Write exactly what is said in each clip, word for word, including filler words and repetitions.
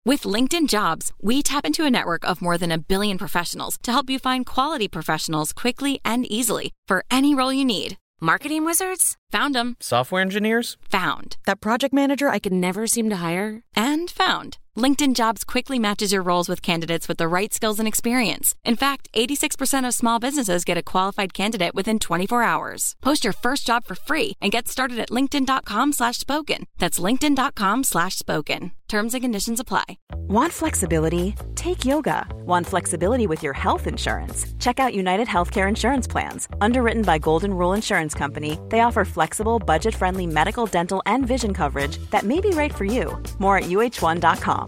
With LinkedIn Jobs, we tap into a network of more than a billion professionals to help you find quality professionals quickly and easily for any role you need. Marketing wizards? Found them. Software engineers? Found. That project manager I could never seem to hire? And found. LinkedIn Jobs quickly matches your roles with candidates with the right skills and experience. In fact, eighty-six percent of small businesses get a qualified candidate within twenty-four hours. Post your first job for free and get started at linkedin.com slash spoken. That's linkedin.com slash spoken. Terms and conditions apply. Want flexibility? Take yoga. Want flexibility with your health insurance? Check out United Healthcare Insurance Plans. Underwritten by Golden Rule Insurance Company, they offer flexible, budget-friendly medical, dental, and vision coverage that may be right for you. More at U H one dot com.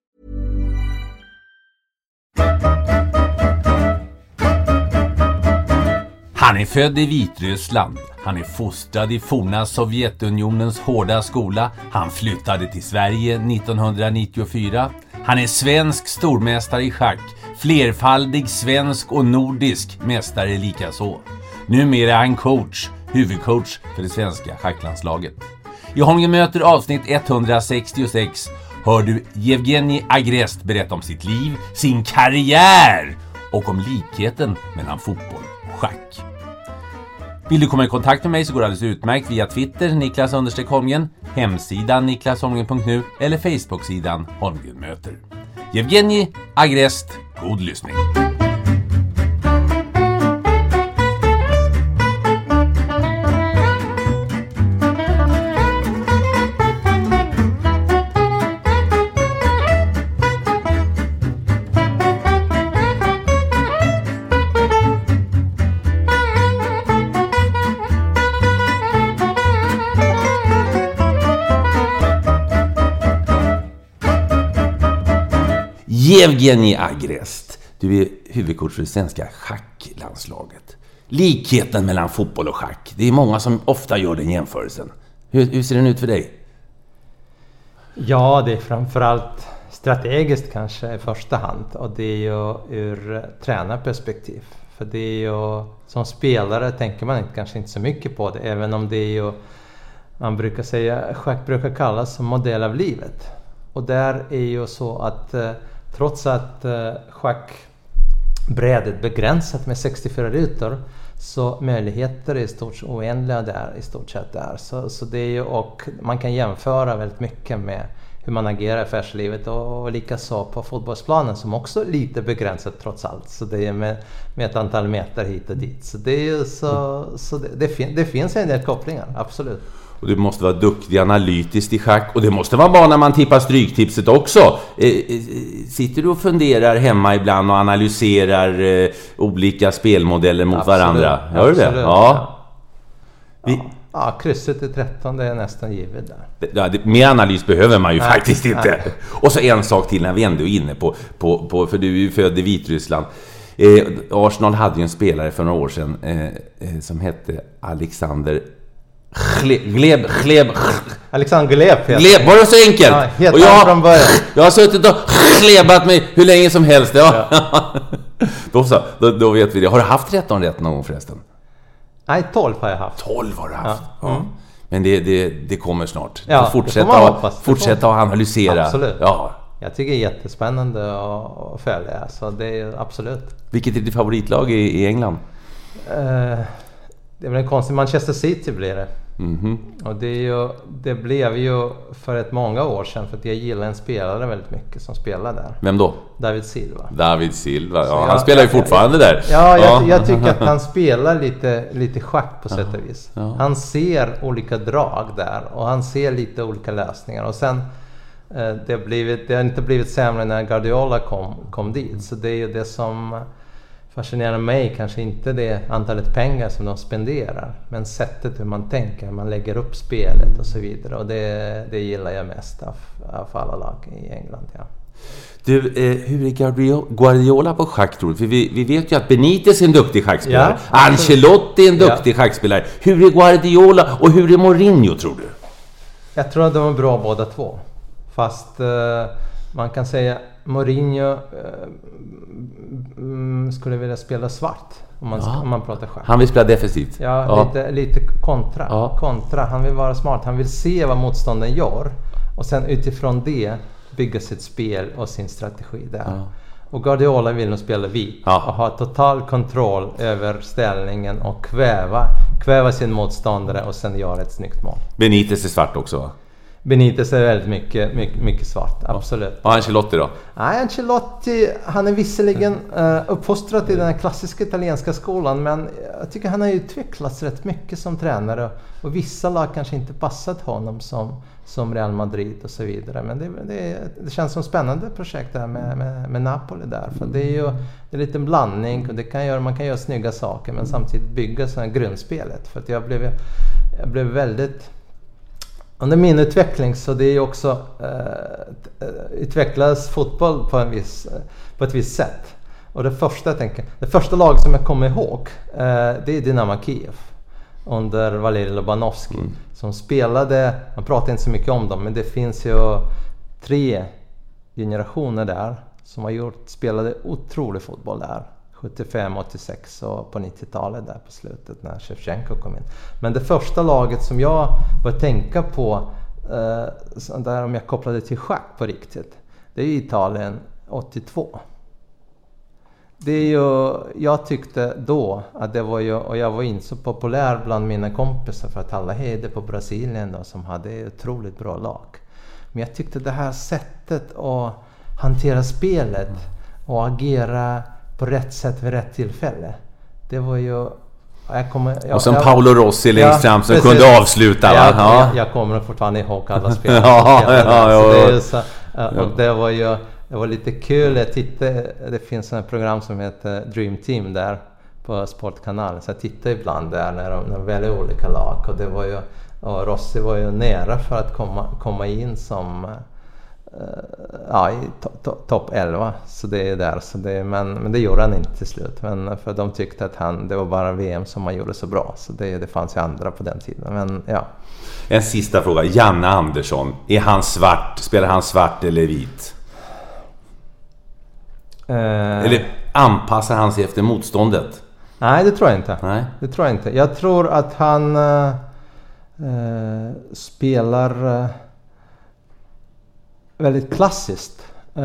Han är född i Vitryssland. Han är fostrad i forna Sovjetunionens hårda skola. Han flyttade till Sverige nittonhundranittiofyra. Han är svensk stormästare i schack. Flerfaldig svensk och nordisk mästare likaså. Numera är han coach, huvudcoach för det svenska schacklandslaget. I Holmgren möter avsnitt etthundrasextiosex hör du Yevgenij Agrest berätta om sitt liv, sin karriär och om likheten mellan fotboll och schack. Vill du komma i kontakt med mig så går det alldeles utmärkt via Twitter, Niklas understreck Holmgren, hemsidan niklas holmgren punkt nu eller Facebook-sidan Holmgren möter. Yevgenij Agrest, god lyssning. Yevgenij Agrest, du är huvudcoach för det svenska schacklandslaget. Likheten mellan fotboll och schack, det är många som ofta gör den jämförelsen. Hur, hur ser den ut för dig? Ja, det är framförallt strategiskt kanske i första hand. Och det är ju ur tränarperspektiv. För det är ju, som spelare tänker man inte, kanske inte så mycket på det. Även om det är ju, man brukar säga, schack brukar kallas som modell av livet. Och där är ju så att trots att eh, schackbrädet begränsat med sextiofyra rutor så möjligheter är i stort oändliga där i stort sett där. Så, så det är ju, och man kan jämföra väldigt mycket med hur man agerar i affärslivet och, och likaså på fotbollsplanen som också är lite begränsat trots allt. Så det är med, med ett antal meter hit och dit. Så det är ju så, så det, det, fin, det finns en del kopplingar, absolut. Och du måste vara duktig analytiskt i schack. Och det måste vara bra när man tippar stryktipset också. Sitter du och funderar hemma ibland och analyserar olika spelmodeller mot absolut, varandra? Gör du det? Ja. Vi... ja, krysset i tretton är nästan givet där. Ja, det, mer analys behöver man ju nej, faktiskt inte. Nej. Och så en sak till när vi ändå är inne på, på, på för du är ju född i Vitryssland. Eh, Arsenal hade ju en spelare för några år sedan eh, eh, som hette Alexander Gleb, Gleb, Alexander Gleb, Gleb, var det så enkelt? Ja, och jag, från början. jag har suttit och glebat mig hur länge som helst. Ja. Ja. då, så, då, då vet vi det. Har du haft tretton rätt någon gång förresten? Nej, tolv har jag haft. tolv har du haft. Ja. Mm. Ja. Men det, det, det kommer snart. Ja, fortsätta att fortsätta att analysera. Absolut. Ja. Jag tycker det är jättespännande att följa. Så det är absolut. Vilket är ditt favoritlag i, i England? Uh, det är väl en konstig Manchester City blir det. Mm-hmm. Och det, är ju, det blev ju för ett många år sedan för att jag gillar en spelare väldigt mycket som spelar där. Vem då? David Silva. David Silva, ja, jag, han spelar ju fortfarande jag, där. Ja, jag, ja. jag tycker att han spelar lite, lite schack på sätt och vis. Ja. Han ser olika drag där och han ser lite olika lösningar. Och sen, eh, det, har blivit, det har inte blivit sämre när Guardiola kom, kom dit. Så det är ju det som fascinerar mig, kanske inte det antalet pengar som de spenderar, men sättet hur man tänker, man lägger upp spelet och så vidare. Och det, det gillar jag mest av, av alla lag i England, ja. Du, eh, hur är Guardiola på schack, tror du? För vi, vi vet ju att Benitez är en duktig schackspelare. Ja, Ancelotti är en duktig ja. schackspelare. Hur är Guardiola och hur är Mourinho, tror du? Jag tror att de är bra båda två. Fast eh, man kan säga Mourinho eh, mm, skulle vilja spela svart om man, ja. om man pratar schack. Han vill spela defensivt. Ja, ja. Lite, lite kontra. Ja. kontra. Han vill vara smart. Han vill se vad motståndaren gör. Och sen utifrån det bygga sitt spel och sin strategi där. Ja. Och Guardiola vill nog spela vit ja. och ha total kontroll över ställningen och kväva, kväva sin motståndare och sen göra ett snyggt mål. Benitez är svart också, va? Benitez är väldigt mycket, mycket, mycket svart, absolut. Och Ancelotti då? Nej, Ancelotti, han är visserligen uh, uppfostrad i den här klassiska italienska skolan, men jag tycker han har utvecklats rätt mycket som tränare. Och vissa lag kanske inte passat honom som, som Real Madrid och så vidare. Men det, det, det känns som ett spännande projekt där med, med, med Napoli där. För det är ju det är lite en blandning, och det kan göra, man kan göra snygga saker men samtidigt bygga så här grundspelet. För att jag blev, jag blev väldigt... Under min utveckling så det är ju också eh, utvecklas fotboll på, en viss, på ett visst sätt. Och det första, jag tänker, det första lag som jag kommer ihåg eh, det är Dynamo Kiev under Valerij Lobanovskij mm. som spelade, man pratar inte så mycket om dem, men det finns ju tre generationer där som har gjort, spelade otrolig fotboll där. sjuttiofem åttiosex och på nittiotalet där på slutet när Shevchenko kom in. Men det första laget som jag började tänka på eh, där om jag kopplade till schack på riktigt, det är Italien åttiotvå. Det är ju, jag tyckte då att det var ju, och jag var inte så populär bland mina kompisar för att alla hejde på Brasilien då, som hade ett otroligt bra lag. Men jag tyckte det här sättet att hantera spelet och agera på rätt sätt vid rätt tillfälle. Det var ju... Jag kommer, jag, och som jag, Paolo Rossi längst fram som kunde avsluta. Va? Jag, ja. jag, jag kommer fortfarande ihåg alla spelare. ja, ja, ja, så det är så, och det var ju det var lite kul. Jag tittade, det finns ett program som heter Dream Team där på Sportkanalen. Så jag tittade ibland där när de, när de väljer olika lag. Och, det var ju, och Rossi var ju nära för att komma, komma in som... ja, i topp to, top elva, så det är där, så det, men, men det gjorde han inte till slut, men för de tyckte att han, det var bara V M som han gjorde så bra, så det, det fanns ju andra på den tiden, men ja. En sista fråga, Janne Andersson, är han svart, spelar han svart eller vit? Eh, eller anpassar han sig efter motståndet? Nej, det tror jag inte. Nej. Det tror jag inte. Jag tror att han eh, spelar eh, väldigt klassiskt. Uh,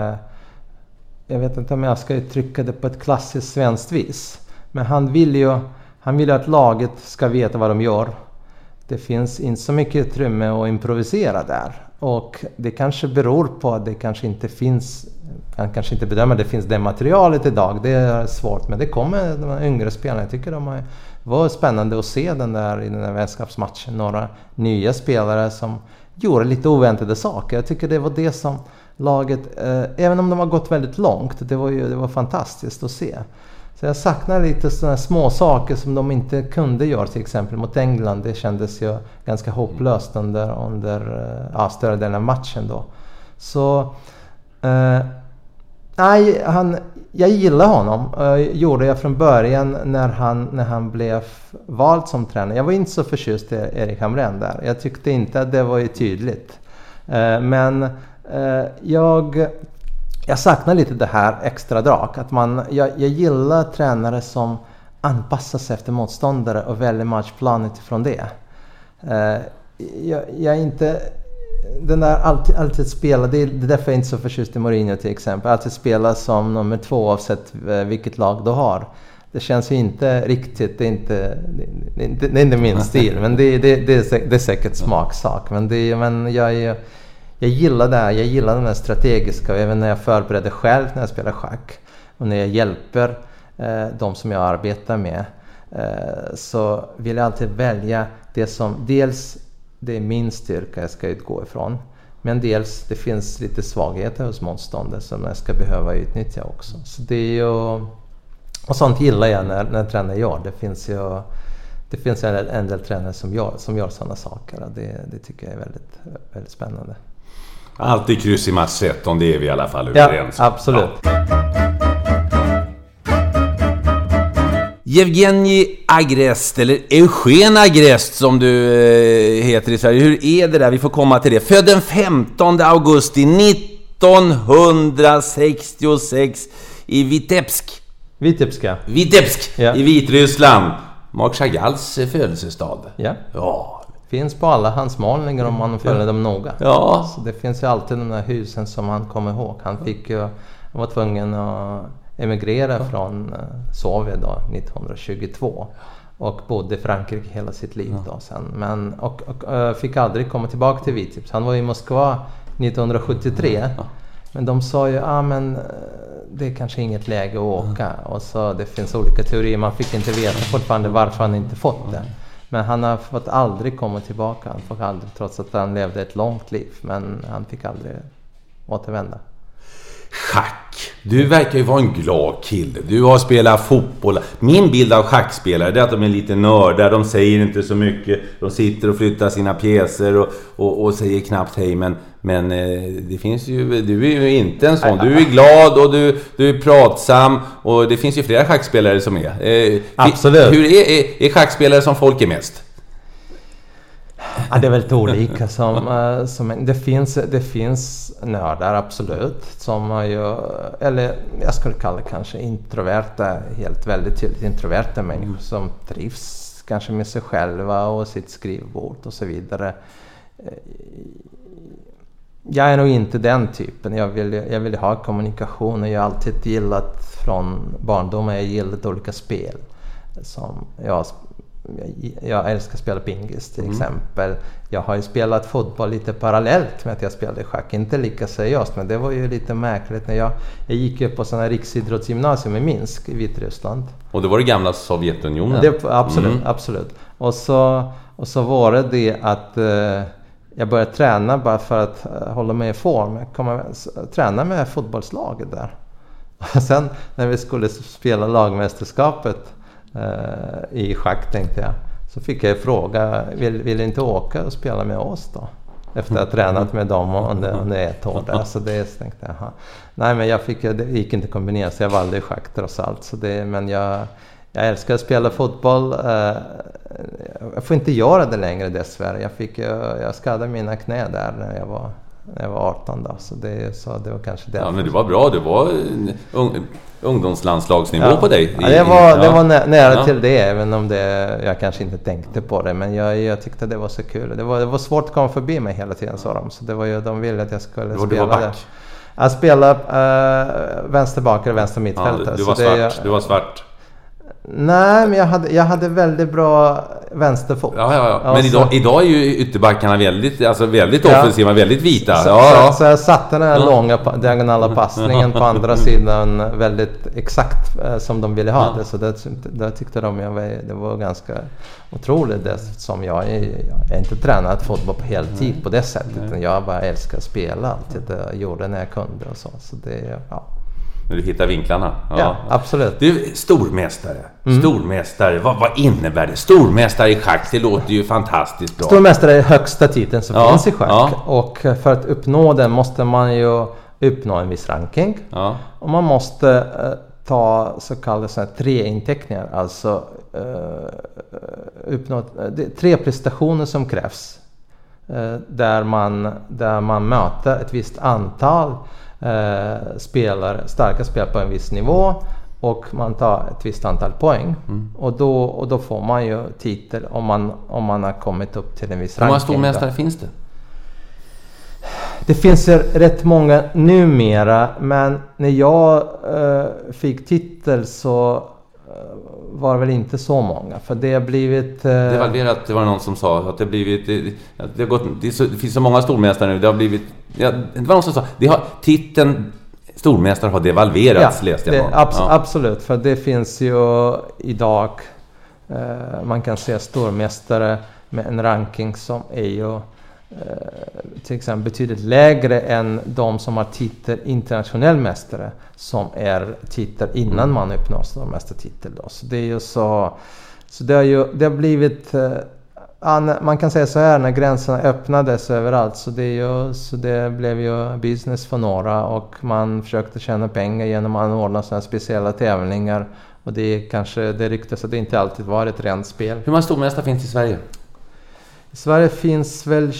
jag vet inte om jag ska uttrycka det på ett klassiskt svenskt vis. Men han vill ju han vill att laget ska veta vad de gör. Det finns inte så mycket utrymme att improvisera där. Och det kanske beror på att det kanske inte finns, han kanske inte bedömer att det finns det materialet idag. Det är svårt, men det kommer de yngre spelarna. Jag tycker de har, det var spännande att se den där i den där vänskapsmatchen. Några nya spelare som gjorde lite oväntade saker. Jag tycker det var det som laget, eh, även om de har gått väldigt långt, det var ju det var fantastiskt att se. Så jag saknar lite sådana små saker som de inte kunde göra, till exempel mot England. Det kändes ju ganska hopplöst under, under ja, större delen av matchen då. Så eh, nej, han, jag gillar honom. Uh, gjorde jag från början när han, när han blev vald som tränare. Jag var inte så förtjust i Erik Hamrén där. Jag tyckte inte att det var ju tydligt. Uh, men uh, jag, jag saknar lite det här extra drag. Att man, jag, jag gillar tränare som anpassar sig efter motståndare och väljer matchplan utifrån det. Uh, jag, jag är inte... Den där alltid, alltid spela, det är, det är därför jag inte så förtjust i Mourinho till exempel. Alltid spela som nummer två oavsett vilket lag du har. Det känns ju inte riktigt, det är inte, det, det, det är inte min stil. Men det, det, det, är, säkert, det är säkert smaksak. Men, det, men jag, jag, jag gillar det här, jag gillar den här strategiska. Även när jag förbereder själv när jag spelar schack. Och när jag hjälper eh, de som jag arbetar med. Eh, så vill jag alltid välja det som dels... Det är min styrka jag ska utgå ifrån. Men dels det finns lite svagheter hos motståndare som jag ska behöva utnyttja också. Så det är ju, och sånt gillar jag när, när tränare gör. Det finns ju det finns en, en del tränare som gör, som gör sådana saker. Det, det tycker jag är väldigt, väldigt spännande. Alltid kryss i match ett, om det är vi i alla fall överens. Ja, absolut. Ja. Evgenij Agrest, eller Eugen Agrest som du eh, heter i Sverige. Hur är det där? Vi får komma till det. Född den femtonde augusti nittonhundrasextiosex i Vitebsk. Vitebska. Vitebsk ja. I Vitryssland. Marc Chagalls födelsestad. Ja. Ja. finns på alla hans målningar om man följer ja. dem noga. Ja. Så det finns ju alltid de där husen som han kommer ihåg. Han fick ju, han var tvungen att emigrera ja. från Sovjet då, nittonhundratjugotvå. Och bodde i Frankrike hela sitt liv ja. då sen. Men, och, och, och fick aldrig komma tillbaka till Vitebsk. Han var i Moskva nittonhundrasjuttiotre. Ja. Men de sa ju, ah, men det är kanske inget läge att åka. Ja. Och så det finns olika teorier. Man fick inte veta fortfarande varför han inte fått det. Men han har fått aldrig komma tillbaka. Han fick aldrig, trots att han levde ett långt liv. Men han fick aldrig återvända. Schack. Du verkar ju vara en glad kille. Du har spelat fotboll. Min bild av schackspelare är att de är lite nördar. De säger inte så mycket. De sitter och flyttar sina pjäser och, och, och säger knappt hej. Men, men eh, det finns ju, du är ju inte en sån. Du är glad och du, du är pratsam. Och det finns ju flera schackspelare som är. Eh, Absolut. Hur är, är, är schackspelare som folk är mest? Ja, det är väldigt olika. Som, uh, som, det, finns, det finns nördar, absolut. Som har ju, eller jag skulle kalla det kanske introverta, helt väldigt tydligt introverta människor mm. som trivs kanske med sig själva och sitt skrivbord och så vidare. Jag är nog inte den typen. Jag vill, jag vill ha kommunikation och jag har alltid gillat från barndomen, jag gillat olika spel. Som jag Jag älskar att spela pingis till mm. exempel. Jag har ju spelat fotboll lite parallellt med att jag spelade schack. Inte lika seriöst, men det var ju lite märkligt när jag, jag gick ju på sådana riksidrottsgymnasium i Minsk i Vitryssland. Och det var det gamla Sovjetunionen? Det, absolut, mm. absolut. Och så, och så var det det att eh, jag började träna bara för att uh, hålla mig i form. Jag kom att träna med fotbollslaget där. Och sen när vi skulle spela lagmästerskapet Uh, i schack tänkte jag. Så fick jag fråga, vill, vill inte åka och spela med oss då? Efter att ha tränat med dem under, under ett år där. Så det tänkte jag, aha. Nej, men jag fick, det gick inte kombinera, så jag valde i schack trots allt. Så det, men jag, jag älskar att spela fotboll. Uh, jag får inte göra det längre dessvärre. Jag, fick, jag, jag skadade mina knä där när jag var, när jag var arton då. Så det, så det var kanske det. Ja, men det var bra. Det var un, ungdomslandslagsnivå ja. på dig. I, ja, det var, ja. det var nä, nära ja. till det, även om det, jag kanske inte tänkte på det. Men jag, jag tyckte det var så kul. Det var, det var svårt att komma förbi mig hela tiden, sa de. Så det var ju, de ville att jag skulle var spela det. Jag spelade uh, vänsterbak och vänster mittfältare. Ja, du, du, var så svart. Det, du var svart. Nej, men jag hade, jag hade väldigt bra vänsterfot. Ja, ja, ja. Men så, idag, idag är ju ytterbackarna väldigt, alltså väldigt ja. offensiva, väldigt vita. Så, ja, så, ja. så jag satte den här ja. långa diagonala passningen på andra sidan väldigt exakt eh, som de ville ha ja. det. Så det, det tyckte de jag var, det var ganska otroligt. Det, som jag, jag är inte tränat fotboll på heltid Nej. på det sättet. Nej. Jag bara älskar att spela alltid. Jag gjorde när jag kunde och så. Så det, ja. När du hittar vinklarna. Ja, ja absolut. Du, stormästare. Mm. Stormästare, vad, vad innebär det? Stormästare i schack, det låter ju fantastiskt bra. Stormästare är högsta titeln som ja, finns i schack. Ja. Och för att uppnå den måste man ju uppnå en viss ranking. Ja. Och man måste uh, ta så kallade så här, tre inteckningar. Alltså uh, uppnå uh, tre prestationer som krävs. Uh, där, man, där man möter ett visst antal Uh, spelar, starka spelare på en viss nivå och man tar ett visst antal poäng mm. och, då, och då får man ju titel om man, om man har kommit upp till en viss ranking. Hur många stormästare finns det? Det finns rätt många numera, men när jag uh, fick titel så uh, var det väl inte så många, för det har blivit uh, devalverat. Det var någon som sa att det blivit det, det, har gått, det, är så, det finns så många stormästare nu. Det har blivit ja, det var någon som sa det har titeln stormästare har devalverats, ja, läste jag. Det, abs- ja. Absolut, för det finns ju idag uh, man kan se stormästare med en ranking som är ju till exempel betydligt lägre än de som har titel internationell mästare, som är titel innan man uppnår stormästartitel då. Så det är ju så, så det har ju det har blivit, man kan säga så här, när gränserna öppnades överallt, så det, är ju, så det blev ju business för några och man försökte tjäna pengar genom att anordna sådana speciella tävlingar, och det är kanske det ryktas att det inte alltid var ett rent spel. Hur många stormästare finns i Sverige? I Sverige finns väl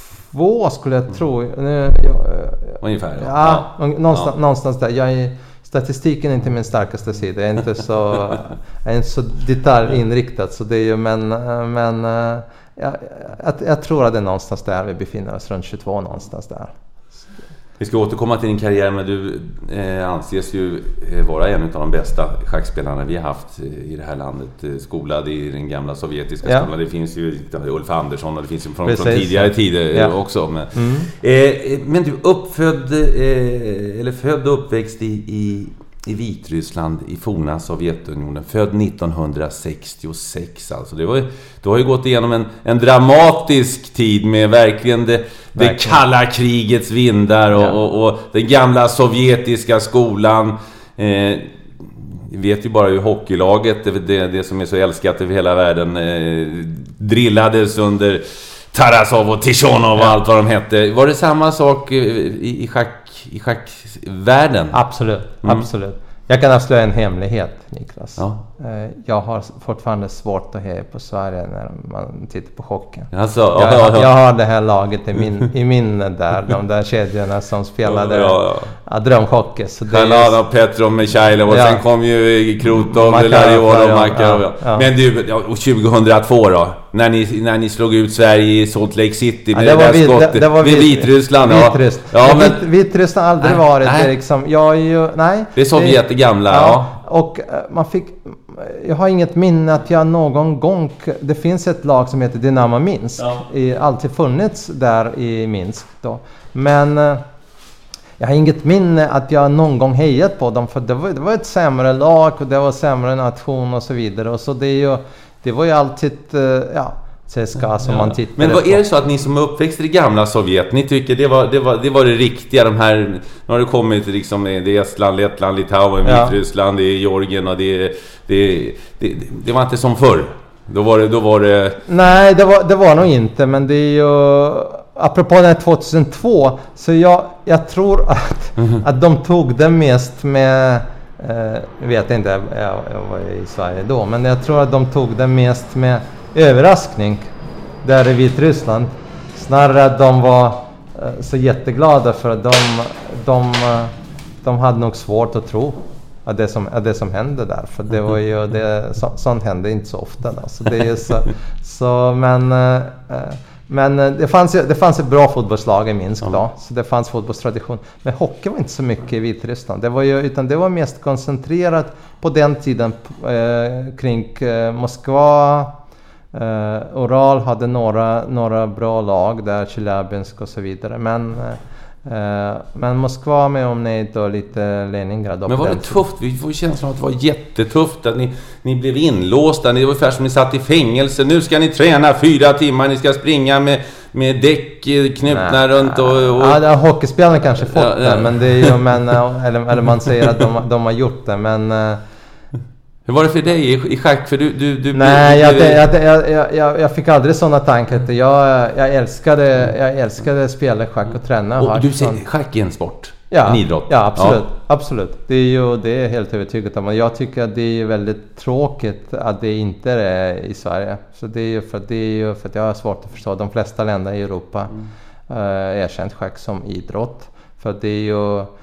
tjugotvå skulle jag tro. Nu, jag, Ungefär. Ja, ja. Någonstans, ja. någonstans där. Jag är statistiken är inte min starkaste sida. Jag är inte så, jag är inte så detaljinriktad. Så det är ju, men men jag, jag, jag tror att det är någonstans där vi befinner oss, runt tjugotvå någonstans där. Vi ska återkomma till din karriär, men du eh, anses ju vara en av de bästa schackspelarna vi har haft i det här landet. Skolad i den gamla sovjetiska ja. skolan. Det finns ju Ulf Andersson och det finns ju från, från tidigare tider ja. också. Men, mm. eh, men du uppfödd, eh, eller född och uppväxt i, i, i Vitryssland, i forna Sovjetunionen. Född nittonhundrasextiosex alltså. Det var, du har ju gått igenom en, en dramatisk tid med verkligen det, det kalla krigets vindar och, ja. och, och den gamla sovjetiska skolan. Eh, vet ju bara hur hockeylaget, det, det, det som är så älskat över hela världen, eh, drillades under Tarasov och Tichonov och ja. allt vad de hette. Var det samma sak i, i, schack, i schackvärlden? Absolut, mm. absolut. Jag kan avslöja en hemlighet, Niklas. Ja. Jag har fortfarande svårt att heja på Sverige när man tittar på hockeyn. Alltså, jag, ja, ja. jag har det här laget i min, i min där, de där kedjorna som spelade ja, ja. drömhockey. Kalana, just... Petrov, Mikhailov och ja. sen kom ju Krutov, Larionov och Makarov. Ja, ja. Men du, och tjugohundratvå då? När ni, när ni slog ut Sverige i Salt Lake City med ja, det, det, vid, skottet, det, det var vid Vitryssland. Vitryssland. Ja. Ja, men... Vitryssland har aldrig nej, varit nej. liksom. Jag är ju, nej. Det är Sovjet det gamla, ja. ja. Och man fick, jag har inget minne att jag någon gång, det finns ett lag som heter Dynamo Minsk. Ja. I, alltid funnits där i Minsk då. Men jag har inget minne att jag någon gång hejat på dem, för det var, det var ett sämre lag och det var sämre nation och så vidare. Och så det är ju, det var ju alltid, ja, C S K A som ja. man tittar. Men vad är det så att ni som är uppväxt i det gamla Sovjet, ni tycker det var det var det var det riktiga, de här, nu har det kommit liksom, det är Estland, Lettland, Litauen, ja. Vitryssland, det är Georgien och det det, det det det var inte som förr. Då var det då var det Nej, det var det var nog inte, men det är ju apropå den här tjugohundratvå, så jag jag tror att mm. att de tog det mest med eh, jag vet inte, jag, jag var i Sverige då, men jag tror att de tog det mest med överraskning där i Vitryssland. Snarare att de var uh, så jätteglada för att de, de, uh, de hade nog svårt att tro att det som, att det som hände där. För det var ju, det, så, sånt hände inte så ofta. Då. Så det är så, så, men uh, men det fanns ju, det fanns ett bra fotbollslag i Minsk då. Så det fanns fotbollstradition. Men hockey var inte så mycket i Vitryssland. Det var ju, utan det var mest koncentrerat på den tiden uh, kring uh, Moskva. Uh, Ural hade några, några bra lag där, Chelyabinsk och så vidare, men uh, men Moskva med omnejd och lite Leningrad. Men var det tufft? Vi får känslan av att det var jättetufft, att ni, ni blev inlåsta, det var ungefär som ni satt i fängelse. Nu ska ni träna fyra timmar, ni ska springa med, med däck knutna runt och, och... Ja, det har hockeyspelarna kanske fått ja, det, ja. men det är ju, men, eller, eller man säger att de, de har gjort det, men uh, hur var det för dig i, i schack? För du, du, du, Nej, du, du, jag, jag, jag, jag, jag fick aldrig sådana tankar. Jag, jag älskade jag älskade spela schack och träna. Och du säger schack är en sport? Ja, en idrott? Ja, absolut. Ja. absolut. Det är ju det är helt övertygat om. Jag tycker att det är väldigt tråkigt att det inte är i Sverige. Så det är ju för, det är ju för att jag har svårt att förstå. De flesta länder i Europa mm. uh, erkänt schack som idrott. För det är ju... Uh,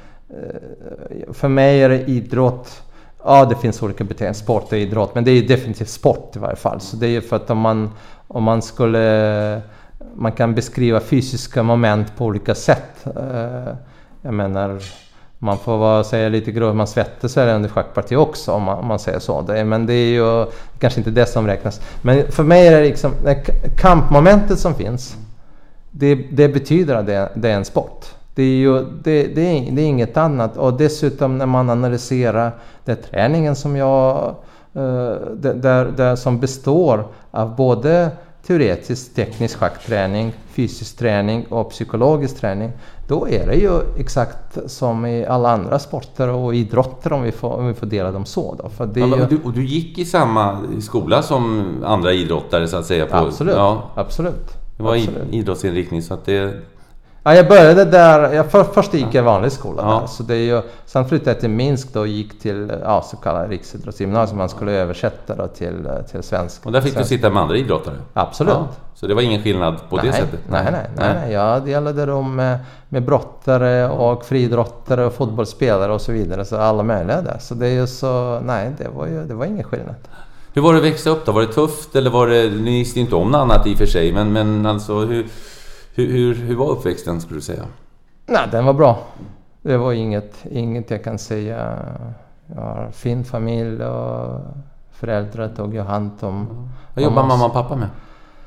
för mig är det idrott... Ja, det finns olika beteenden, sport och idrott, men det är ju definitivt sport i varje fall. Så det är ju för att om man, om man skulle, man kan beskriva fysiska moment på olika sätt. Jag menar, man får vara, säga lite grovt, man svettas eller under schackparti också om man, om man säger så. Det, men det är ju kanske inte det som räknas. Men för mig är det liksom, det kampmomentet som finns, det, det betyder att det, det är en sport. Det är ju det, det, är, det är inget annat. Och dessutom när man analyserar den träningen som jag uh, där, där som består av både teoretisk teknisk schackträning, fysisk träning och psykologisk träning, då är det ju exakt som i alla andra sporter och idrotter, om vi får, om vi får dela dem så då. För det ja, ju... och, du, och du gick i samma skola som andra idrottare så att säga? På, absolut, ja. absolut. Det var absolut. idrottsinriktning så att det... Ja, jag började där, jag för, först gick jag i vanlig skola Ja. där. Så det är ju, sen flyttade jag till Minsk då och gick till ja, så kallad riksidrottsgymnasium. Man skulle översätta då till, till svensk. Och där fick svensk. du sitta med andra idrottare? Absolut. Ja. Så det var ingen skillnad på nej, det sättet? Nej, nej, nej. nej. Jag delade rum med, med brottare och friidrottare och fotbollsspelare och så vidare. Så alla möjliga där. Så det är ju så, nej, det var ju det var ingen skillnad. Hur var det att växa upp då? Var det tufft eller var det, ni visste inte om något annat i och för sig, men, men alltså hur, hur, hur, hur var uppväxten skulle du säga? Nej, den var bra. Det var inget, inget jag kan säga. Jag har en fin familj och föräldrar tog jag hand om. Vad jobbar mamma och pappa med?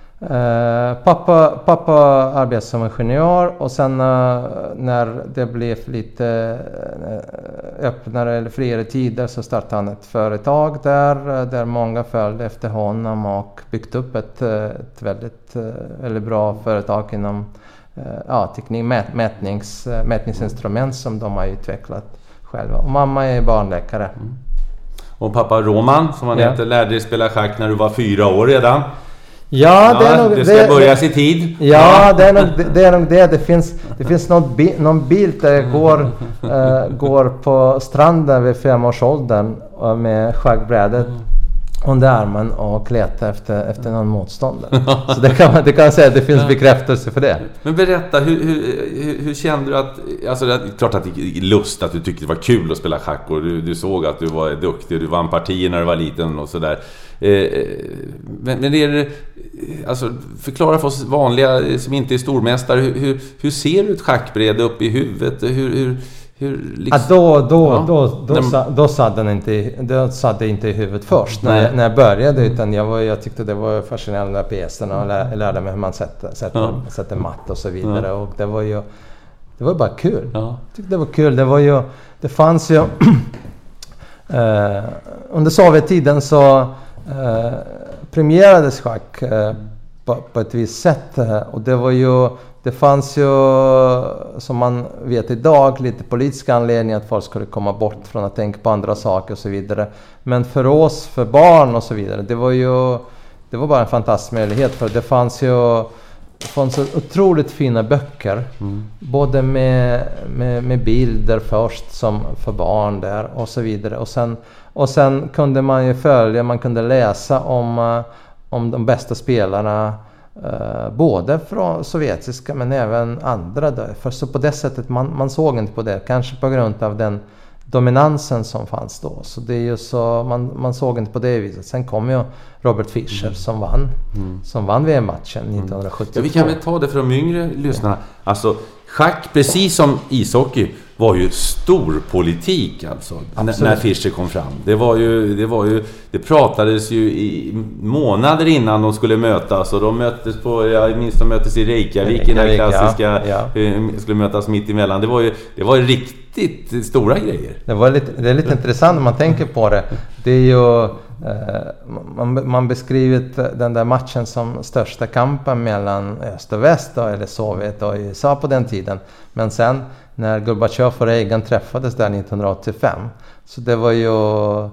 Uh, pappa, pappa arbetade som ingenjör och sen uh, när det blev lite uh, öppnare eller friare tider så startade han ett företag där, uh, där många följde efter honom och byggt upp ett, uh, ett väldigt, uh, väldigt bra företag inom uh, ja, teknik, mät, mätnings, uh, mätningsinstrument som de har utvecklat själva. Och mamma är barnläkare. Mm. Och pappa Roman, som han ja. heter, lärde dig spela schack när du var fyra år redan. Ja, det, ja, är nog, det ska det, börjas i tid. Ja, ja. Det, är nog, det, det är nog det. Det finns, det finns någon, bi, någon bild där jag går, uh, går på stranden vid femårsåldern med schackbrädet under armen och letar efter, efter någon motståndare. Så det kan man, det kan man säga att det finns bekräftelse för det. Men berätta, hur, hur, hur, hur kände du att... Alltså det är klart att det är lust att du tyckte det var kul att spela schack och du, du såg att du var duktig, du vann partier när du var liten och sådär. Eh, men, men det är... Alltså, förklara för oss vanliga som inte är stormästare, hur, hur, hur ser du ett schackbräde upp i huvudet? Hur... hur Hur liksom... ja, då då ja. då då, Den... sa, då satt den inte då satt det inte i huvudet först när jag, när jag började, utan jag var jag tyckte det var fascinerande med pjäserna och lär, lärde mig hur man sätter sätter, ja. sätter matt och så vidare ja. Och det var ju det var bara kul. Ja. Jag tyckte det var kul. Det var ju det fanns ju eh, under Sovjettiden så eh, premierades schack eh, på, på ett visst sätt eh, och det var ju det fanns ju, som man vet idag, lite politiska anledningar att folk skulle komma bort från att tänka på andra saker och så vidare. Men för oss, för barn och så vidare, det var ju det var bara en fantastisk möjlighet, för det fanns ju det fanns så otroligt fina böcker. Mm. Både med, med, med bilder först som för barn där och så vidare. Och sen, och sen kunde man ju följa, man kunde läsa om, om de bästa spelarna. Uh, både från sovjetiska men även andra där. För så på det sättet man, man såg inte på det, kanske på grund av den dominansen som fanns då, så det är ju så man, man såg inte på det viset. Sen kom ju Robert Fischer mm. som vann mm. som vann V M-matchen nittonhundrasjuttiotvå. Ja, vi kan väl ta det för de yngre lyssnarna. Alltså schack, precis som ishockey, var ju stor politik alltså n- när Fischer kom fram. Det var ju det var ju det pratades ju i månader innan de skulle mötas, och de möttes på jag minns de möttes i Reykjavik i den här klassiska ja, ja. skulle mötas mitt emellan. Det var ju det var ju riktigt stora grejer. Det var lite det är lite intressant när man tänker på det. Det är ju eh, man man beskrivit den där matchen som största kampen mellan öst och väst då, eller Sovjet och U S A på den tiden. Men sen när Gorbachev och Reagan träffades där nittonhundraåttiofem, så det var ju uh,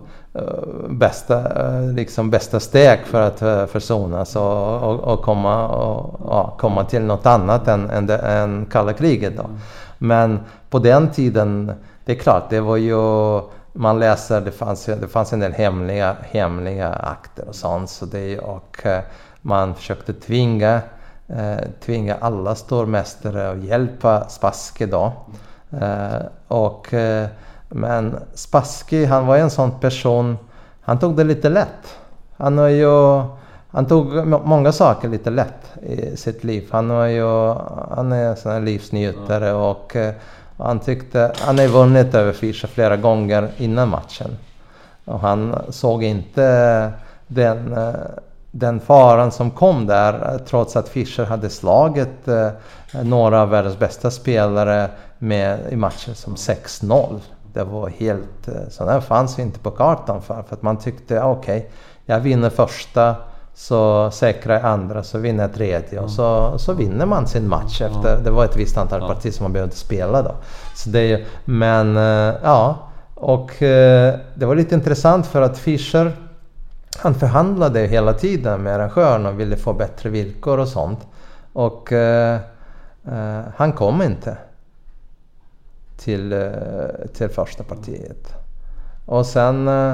bästa, uh, liksom bästa steg för att uh, försonas och, och, och, komma, och ja, komma till något annat än, än, det, än kalla kriget då. Men på den tiden, det är klart, det var ju man läser, det fanns, det fanns en del hemliga, hemliga akter och sånt, så det, och uh, man försökte tvinga Eh, tvinga alla stormästare att hjälpa Spassky då. Eh, och, eh, men Spassky, han var en sån person, han tog det lite lätt. Han var ju, han tog många saker lite lätt i sitt liv. Han var ju, han är en sån här livsnjutare och eh, han tyckte, han har vunnit över Fischer flera gånger innan matchen. Och han såg inte den eh, den faran som kom där, trots att Fischer hade slagit eh, några av världens bästa spelare med, i matchen som sex noll. Det var helt, eh, så där fanns vi inte på kartan för, för att man tyckte, okej, okay, jag vinner första, så säkrar jag andra, så vinner jag tredje, och så, så vinner man sin match efter, det var ett visst antal partier som man behövde spela då. Så det, men eh, ja, och eh, det var lite intressant för att Fischer, han förhandlade hela tiden med arrangören och ville få bättre villkor och sånt. Och eh, Uh, han kom inte till, uh, till första partiet. Och sen uh,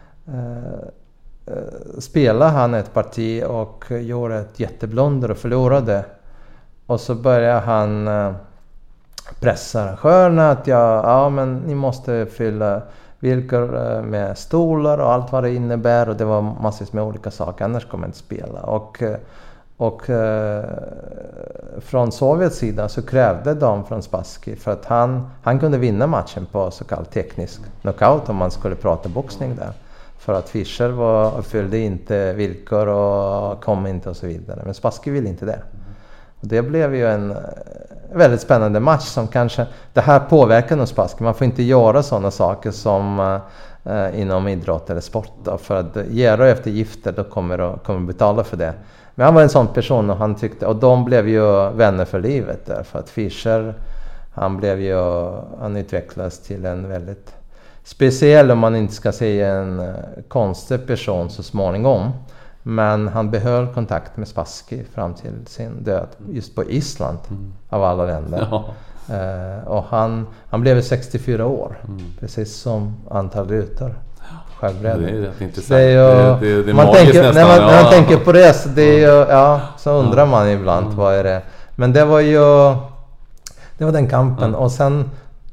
uh, spelade han ett parti och gjorde ett jätteblunder och förlorade. Och så började han uh, pressa arrangörerna att ja, ja, men ni måste fylla villkor uh, med stolar och allt vad det innebär. Och det var massvis med olika saker, annars kommer jag inte spela. Och uh, Och eh, från Sovjets sida så krävde de från Spassky för att han, han kunde vinna matchen på så kallad teknisk knockout om man skulle prata boxning där. För att Fischer var, fyllde inte villkor och kom inte och så vidare. Men Spassky ville inte det. Och det blev ju en väldigt spännande match som kanske, det här påverkar nog Spassky. Man får inte göra sådana saker som eh, inom idrott eller sport då, för att göra eftergifter då kommer de kommer betala för det. Men han var en sån person och han tyckte, och de blev ju vänner för livet där, för att Fischer, han blev ju, han utvecklades till en väldigt speciell, om man inte ska säga en konstig person så småningom. Men han behöll kontakt med Spassky fram till sin död, just på Island mm. av alla länder. Ja. Uh, och han, han blev sextiofyra år, mm. precis som Antal Ruter. Självbräd. Det är rätt intressant. Det är ju, det, det, det är man tänker, nästan, när man, ja. när man tänker på det så, det är ju, ja, så undrar ja. man ibland mm. vad är det. Men det var ju det var den kampen mm. och sen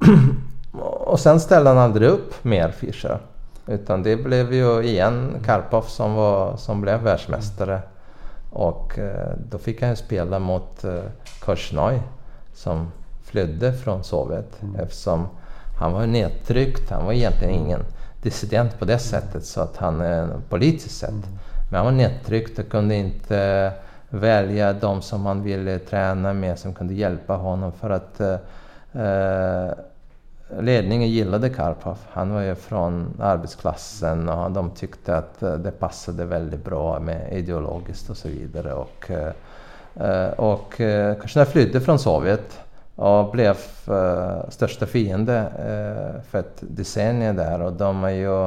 och sen ställde han aldrig upp mer Fischer. Utan det blev ju igen Karpov som var som blev världsmästare. Och eh, då fick han ju spela mot eh, Korchnoi som flydde från Sovjet mm. eftersom han var nedtryckt, han var egentligen ingen dissident på det sättet så att han är politiskt sett. Mm. Men han var nedtryckt och kunde inte välja de som han ville träna med som kunde hjälpa honom för att eh, ledningen gillade Karpov. Han var ju från arbetsklassen och de tyckte att det passade väldigt bra med ideologiskt och så vidare. Och, eh, och eh, Korchnoi flydde från Sovjet och blev uh, största fiende uh, för ett decennium där. Och de är ju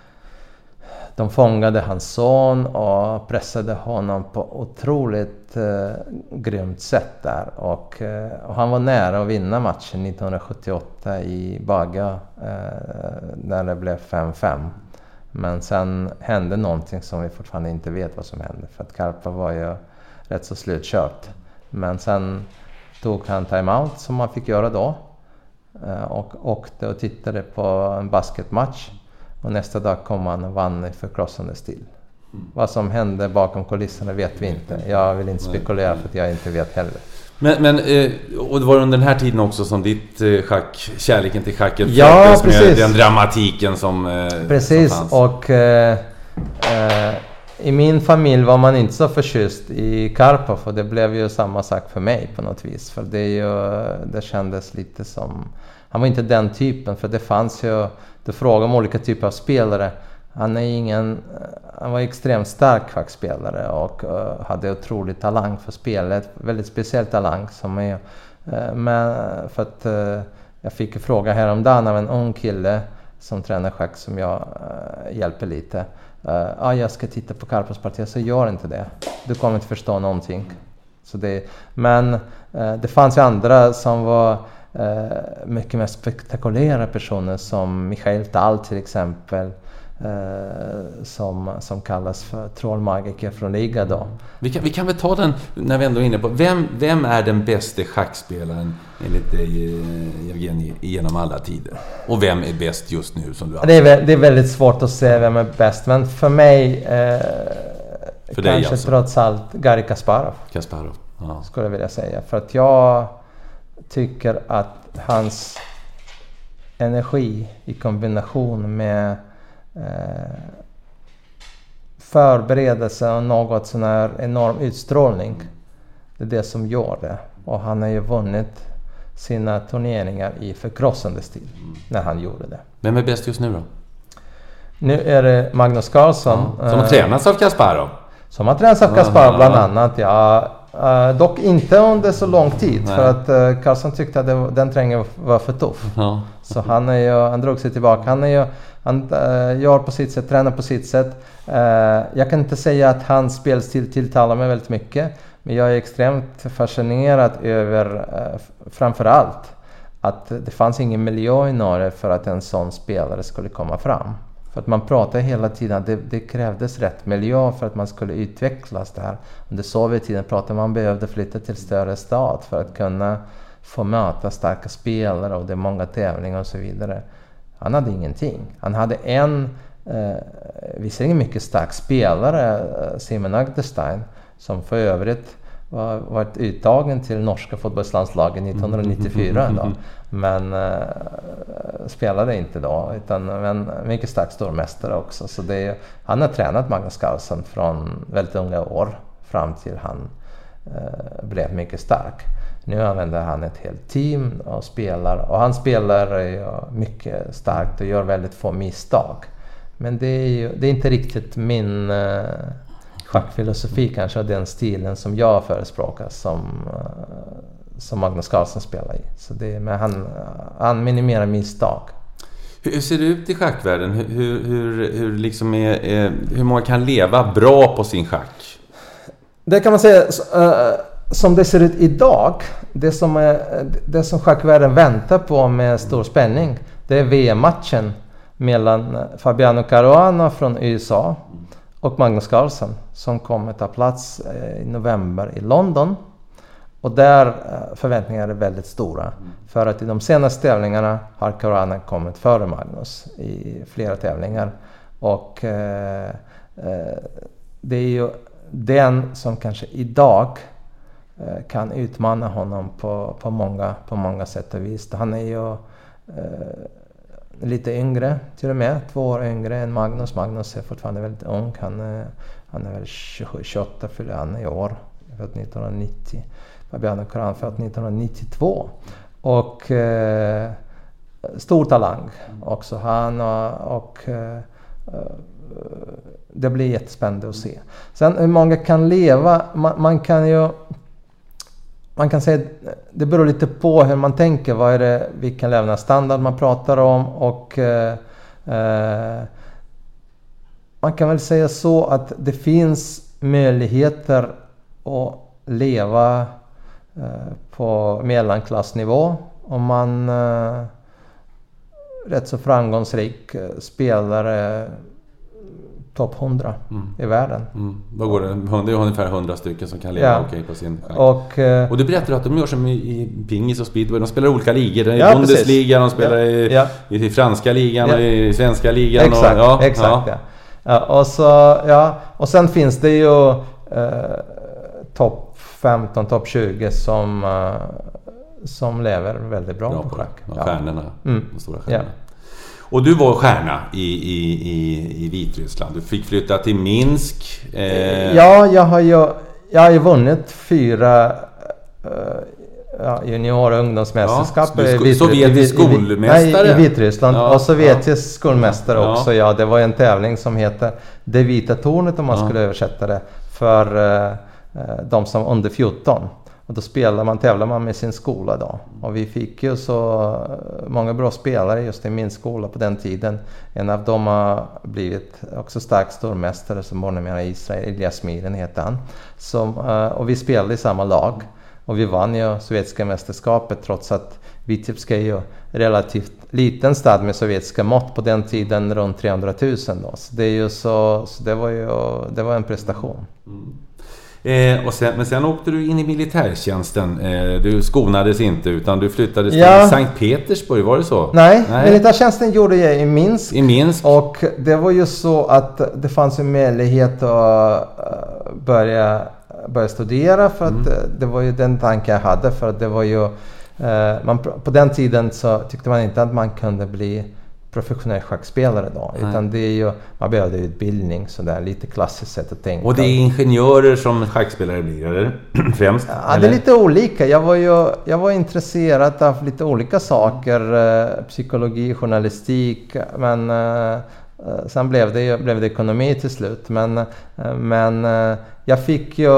de fångade hans son och pressade honom på otroligt uh, grymt sätt där. Och, uh, och han var nära att vinna matchen nittonhundrasjuttioåtta i Baga uh, när det blev fem fem. Men sen hände någonting som vi fortfarande inte vet vad som hände. För att Karpov var ju rätt så slutkört. Men sen tog han timeout som man fick göra då och åkte och tittade på en basketmatch och nästa dag kom han och vann i förkrossande stil. Mm. Vad som hände bakom kulisserna vet vi inte. Jag vill inte spekulera för att jag inte vet heller. Men, men och det var under den här tiden också som ditt schack, kärleken till schacket ja, precis. Med den dramatiken som precis som fanns. Och eh, eh, i min familj var man inte så förtjust i Karpov och det blev ju samma sak för mig på något vis. För det, är ju, det kändes lite som... Han var inte den typen för det fanns ju... Du frågar om olika typer av spelare. Han är ingen... Han var extremt stark schackspelare och uh, hade otrolig talang för spelet. Väldigt speciell talang som är... Uh, men för att uh, jag fick en fråga häromdagen av en ung kille som tränar schack som jag uh, hjälper lite. Uh, ah, jag ska titta på Karpovs parti, så gör inte det. Du kommer inte förstå någonting. Så det, men uh, det fanns ju andra som var uh, mycket mer spektakulära personer som Mikhail Tal till exempel. Uh, som, som kallas för trollmagiker från Riga då. Vi kan, vi kan väl ta den när vi ändå är inne på vem, vem är den bästa schackspelaren enligt dig, Evgenij, genom alla tider? Och vem är bäst just nu som du har? Det är, det är väldigt svårt att säga vem är bäst, men för mig eh, för kanske alltså. trots allt Garry Kasparov. Kasparov, ja. Skulle jag vilja säga. För att jag tycker att hans energi i kombination med Eh, förberedelse och något sån här enorm utstrålning, det är det som gör det. Och han har ju vunnit sina turneringar i förkrossande stil när han gjorde det. Vem är bäst just nu då? Nu är det Magnus Carlsen. Ja, som har tränats av Kasparov. Som har tränats av Kasparov bland annat. Ja, Uh, dock inte under så lång tid. Nej. För att uh, Carlsson tyckte att det, den träningen var för tuff. Ja. Så han, är ju, han drog sig tillbaka. Han, är ju, han uh, gör på sitt sätt, tränar på sitt sätt. Uh, jag kan inte säga att hans spelstil tilltalar mig väldigt mycket. Men jag är extremt fascinerad över uh, framförallt att det fanns ingen miljö i Norge för att en sån spelare skulle komma fram. För att man pratar hela tiden att det, det krävdes rätt miljö för att man skulle utvecklas där. Under Sovjettiden pratade man behövde flytta till större stad för att kunna få möta starka spelare och det är många tävlingar och så vidare. Han hade ingenting. Han hade en, eh, visserligen mycket stark spelare, eh, Simon Agderstein, som för övrigt var varit uttagen till norska fotbollslandslaget nittonhundranittiofyra då. Men uh, spelade inte då, utan men mycket stark stormästare också. Så det är, han har tränat Magnus Carlsen från väldigt unga år fram till han uh, blev mycket stark. Nu använder han ett helt team och spelar, och han spelar uh, mycket starkt och gör väldigt få misstag. Men det är, ju, det är inte riktigt min uh, schackfilosofi kanske, den stilen som jag förespråkar som, som Magnus Carlsen spelar i. Så det, men han, han minimerar misstag. Hur ser det ut i schackvärlden? Hur, hur, hur, liksom är, är, hur många kan leva bra på sin schack? Det kan man säga, som det ser ut idag, det som, är, det som schackvärlden väntar på med stor spänning, det är V M-matchen mellan Fabiano Caruana från U S A och Magnus Carlsen som kommer ta plats i november i London. Och där förväntningarna är väldigt stora. Mm. För att i de senaste tävlingarna har Caruana kommit före Magnus i flera tävlingar. Och eh, eh, det är ju den som kanske idag eh, kan utmana honom på, på, många, på många sätt och vis. Han är ju eh, lite yngre till och med, två år yngre än Magnus. Magnus är fortfarande väldigt ung. Han är, han är väl tjugosju, fyller han i år, född nittonhundranittio. Fabiano Caruana född nittonhundranittiotvå. Och eh, stor talang också han, och, och eh, det blir jättespännande att se. Sen hur många kan leva, man, man kan ju Man kan säga det beror lite på hur man tänker. Vad är det, vilken levnadsstandard man pratar om. Och eh, eh, man kan väl säga så att det finns möjligheter att leva eh, på mellanklassnivå. Om man eh, rätt så framgångsrik spelare topp hundra mm. i världen. Mm. Vad går det? Det är ungefär hundra stycken som kan leva ja. okej på sin schack. Och, och du berättar att de gör som i, i pingis och speedway. De spelar olika ligor. I ja, Bundesliga, de spelar ja. I, ja. I, i franska ligan ja. Och i svenska ligan. Exakt, och, ja, exakt ja. Ja. Ja, och, så, ja. och sen finns det ju eh, topp femton, topp tjugo som, eh, som lever väldigt bra, bra på schack. Ja, stjärnorna, mm. de stora stjärnorna. Ja. Och du var stjärna i, i, i, i Vitryssland. Du fick flytta till Minsk. Eh... Ja, jag har ju jag har ju vunnit fyra uh, ja, junior- och ungdomsmästerskap. Ja, sk- sovjetisk skolmästare. Nej, i Vitryssland. Ja, och sovjetisk ja. skolmästare också. Ja. Ja, det var en tävling som heter Det vita tornet, om man ja. skulle översätta det, för uh, de som under fjorton. Och då spelar man, tävlar man med sin skola då. Och vi fick ju så många bra spelare just i min skola på den tiden. En av dem har blivit också stark stormästare som var numera i Israel. Elias Miren heter han. Som, och vi spelade i samma lag. Och vi vann ju sovjetiska mästerskapet trots att Vitebsk är ju relativt liten stad med sovjetiska mått på den tiden, runt trehundratusen då. Så det är ju så, så det var ju det var en prestation. Mm. Eh, och sen, men sen åkte du in i militärtjänsten. Eh, du skonades inte, utan du flyttades ja. till Sankt Petersburg, var det så? Nej, Nej, militärtjänsten gjorde jag i Minsk. I Minsk. Och det var ju så att det fanns en möjlighet att börja, börja studera. För att mm. det var ju den tanken jag hade. För att det var ju, eh, man, på den tiden så tyckte man inte att man kunde bli professionell schackspelare då. Nej. Utan det är ju, man behövde utbildning, så där lite klassiskt sätt att tänka. Och det är ingenjörer som schackspelare blir, eller? Främst? Ja, eller? Det är lite olika. Jag var ju jag var intresserad av lite olika saker. Eh, psykologi, journalistik. Men eh, sen blev det, blev det ekonomi till slut. Men, eh, men eh, jag fick ju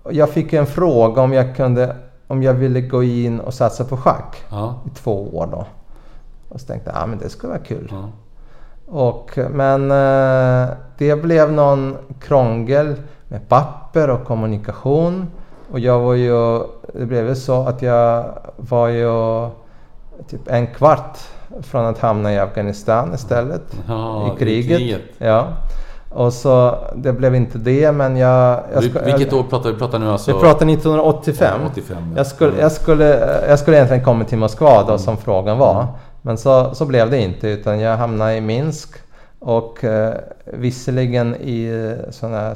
jag fick en fråga om jag kunde, om jag ville gå in och satsa på schack Ja. i två år då. Och så tänkte jag, ja men det skulle vara kul. Ja. Och, men eh, det blev någon krångel med papper och kommunikation. Och jag var ju, det blev ju så att jag var ju typ en kvart från att hamna i Afghanistan istället. Ja, i kriget. i kriget. Ja. Och så det blev inte det, men jag... jag Vil- vilket år pratar vi pratar nu alltså? Vi pratar nittonhundraåttiofem. Ja, åttiofem, ja. Jag skulle, jag skulle, jag skulle egentligen komma till Moskva då, som frågan var. Men så, så blev det inte, utan jag hamnade i Minsk. Och eh, visserligen i sån här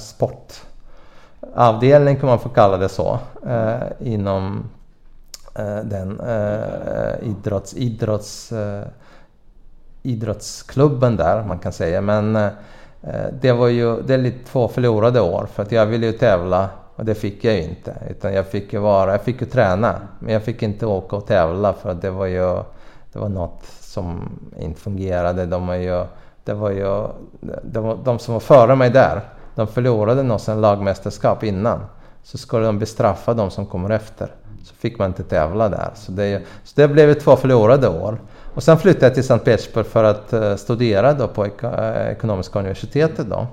sportavdelning kan man få kalla det så. Eh, inom eh, den eh, idrotts, idrotts, eh, idrottsklubben där, man kan säga. Men eh, det var ju, det är lite två förlorade år, för att jag ville ju tävla och det fick jag ju inte. Utan jag fick ju vara, jag fick ju träna, men jag fick inte åka och tävla, för att det var ju, det var något som inte fungerade. De var ju, det var ju, de, de som var före mig där, de förlorade något sen lagmästerskap innan. Så skulle de bestraffa de som kommer efter. Så fick man inte tävla där. Så det, så det blev två förlorade år. Och sen flyttade jag till Sankt Petersburg för att uh, studera då på ek- ekonomiska universitetet då.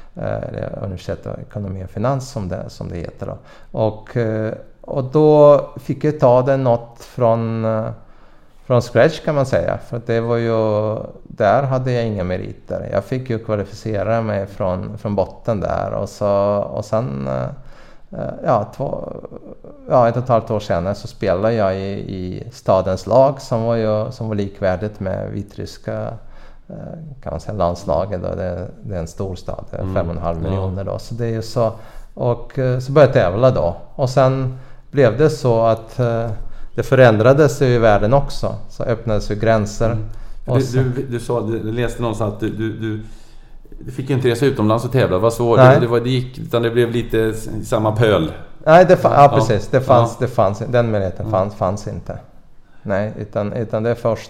Uh, universitet och ekonomi och finans som det, som det heter då. Och, uh, och då fick jag ta det något från, uh, från scratch kan man säga. För det var ju, där hade jag inga meriter. Jag fick ju kvalificera mig från, från botten där. Och, så, och sen... Uh, Ja, två, ja, ett och ett halvt år senare så spelade jag i, i stadens lag som var, ju, som var likvärdigt med vitryska kan man säga, landslaget. Då. Det, det är en stor stad, mm. fem och en halv miljoner då. Så det är ju så, och så började jag tävla då. Och sen blev det så att det förändrades i världen också. Så öppnades ju gränser. Mm. Du, du, du, sa, du läste någonstans att du, du, du Du fick ju inte resa utomlands och tävla. Vad så? Det, det, var, det gick, utan det blev lite samma pöl. Nej, det, fa- ja, ja, precis. Det fanns, ja. det fanns, den möjligheten fanns, fanns inte. Nej, utan, utan det är först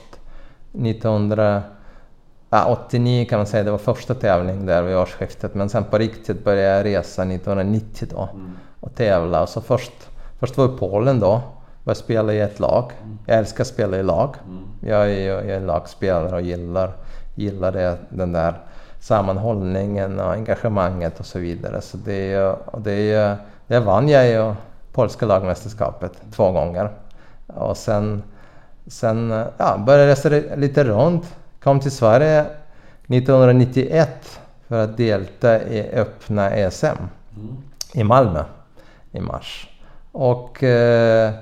nittonhundraåttionio kan man säga. Det var första tävling där vid årsskiftet. Men sen på riktigt började jag resa nittonhundranittio då. Mm. Och tävla. Och så först, först var jag i Polen då. Började spela i ett lag. Mm. Jag älskar att spela i lag. Mm. Jag är jag är lagspelare och gillar, gillar det, den där sammanhållningen och engagemanget och så vidare. Så det, och det, det vann jag ju polska lagmästerskapet två gånger. Och sen, sen ja, började jag resa lite runt. Kom till Sverige nittonhundranittioett för att delta i öppna E S M mm. i Malmö i mars. Och eh,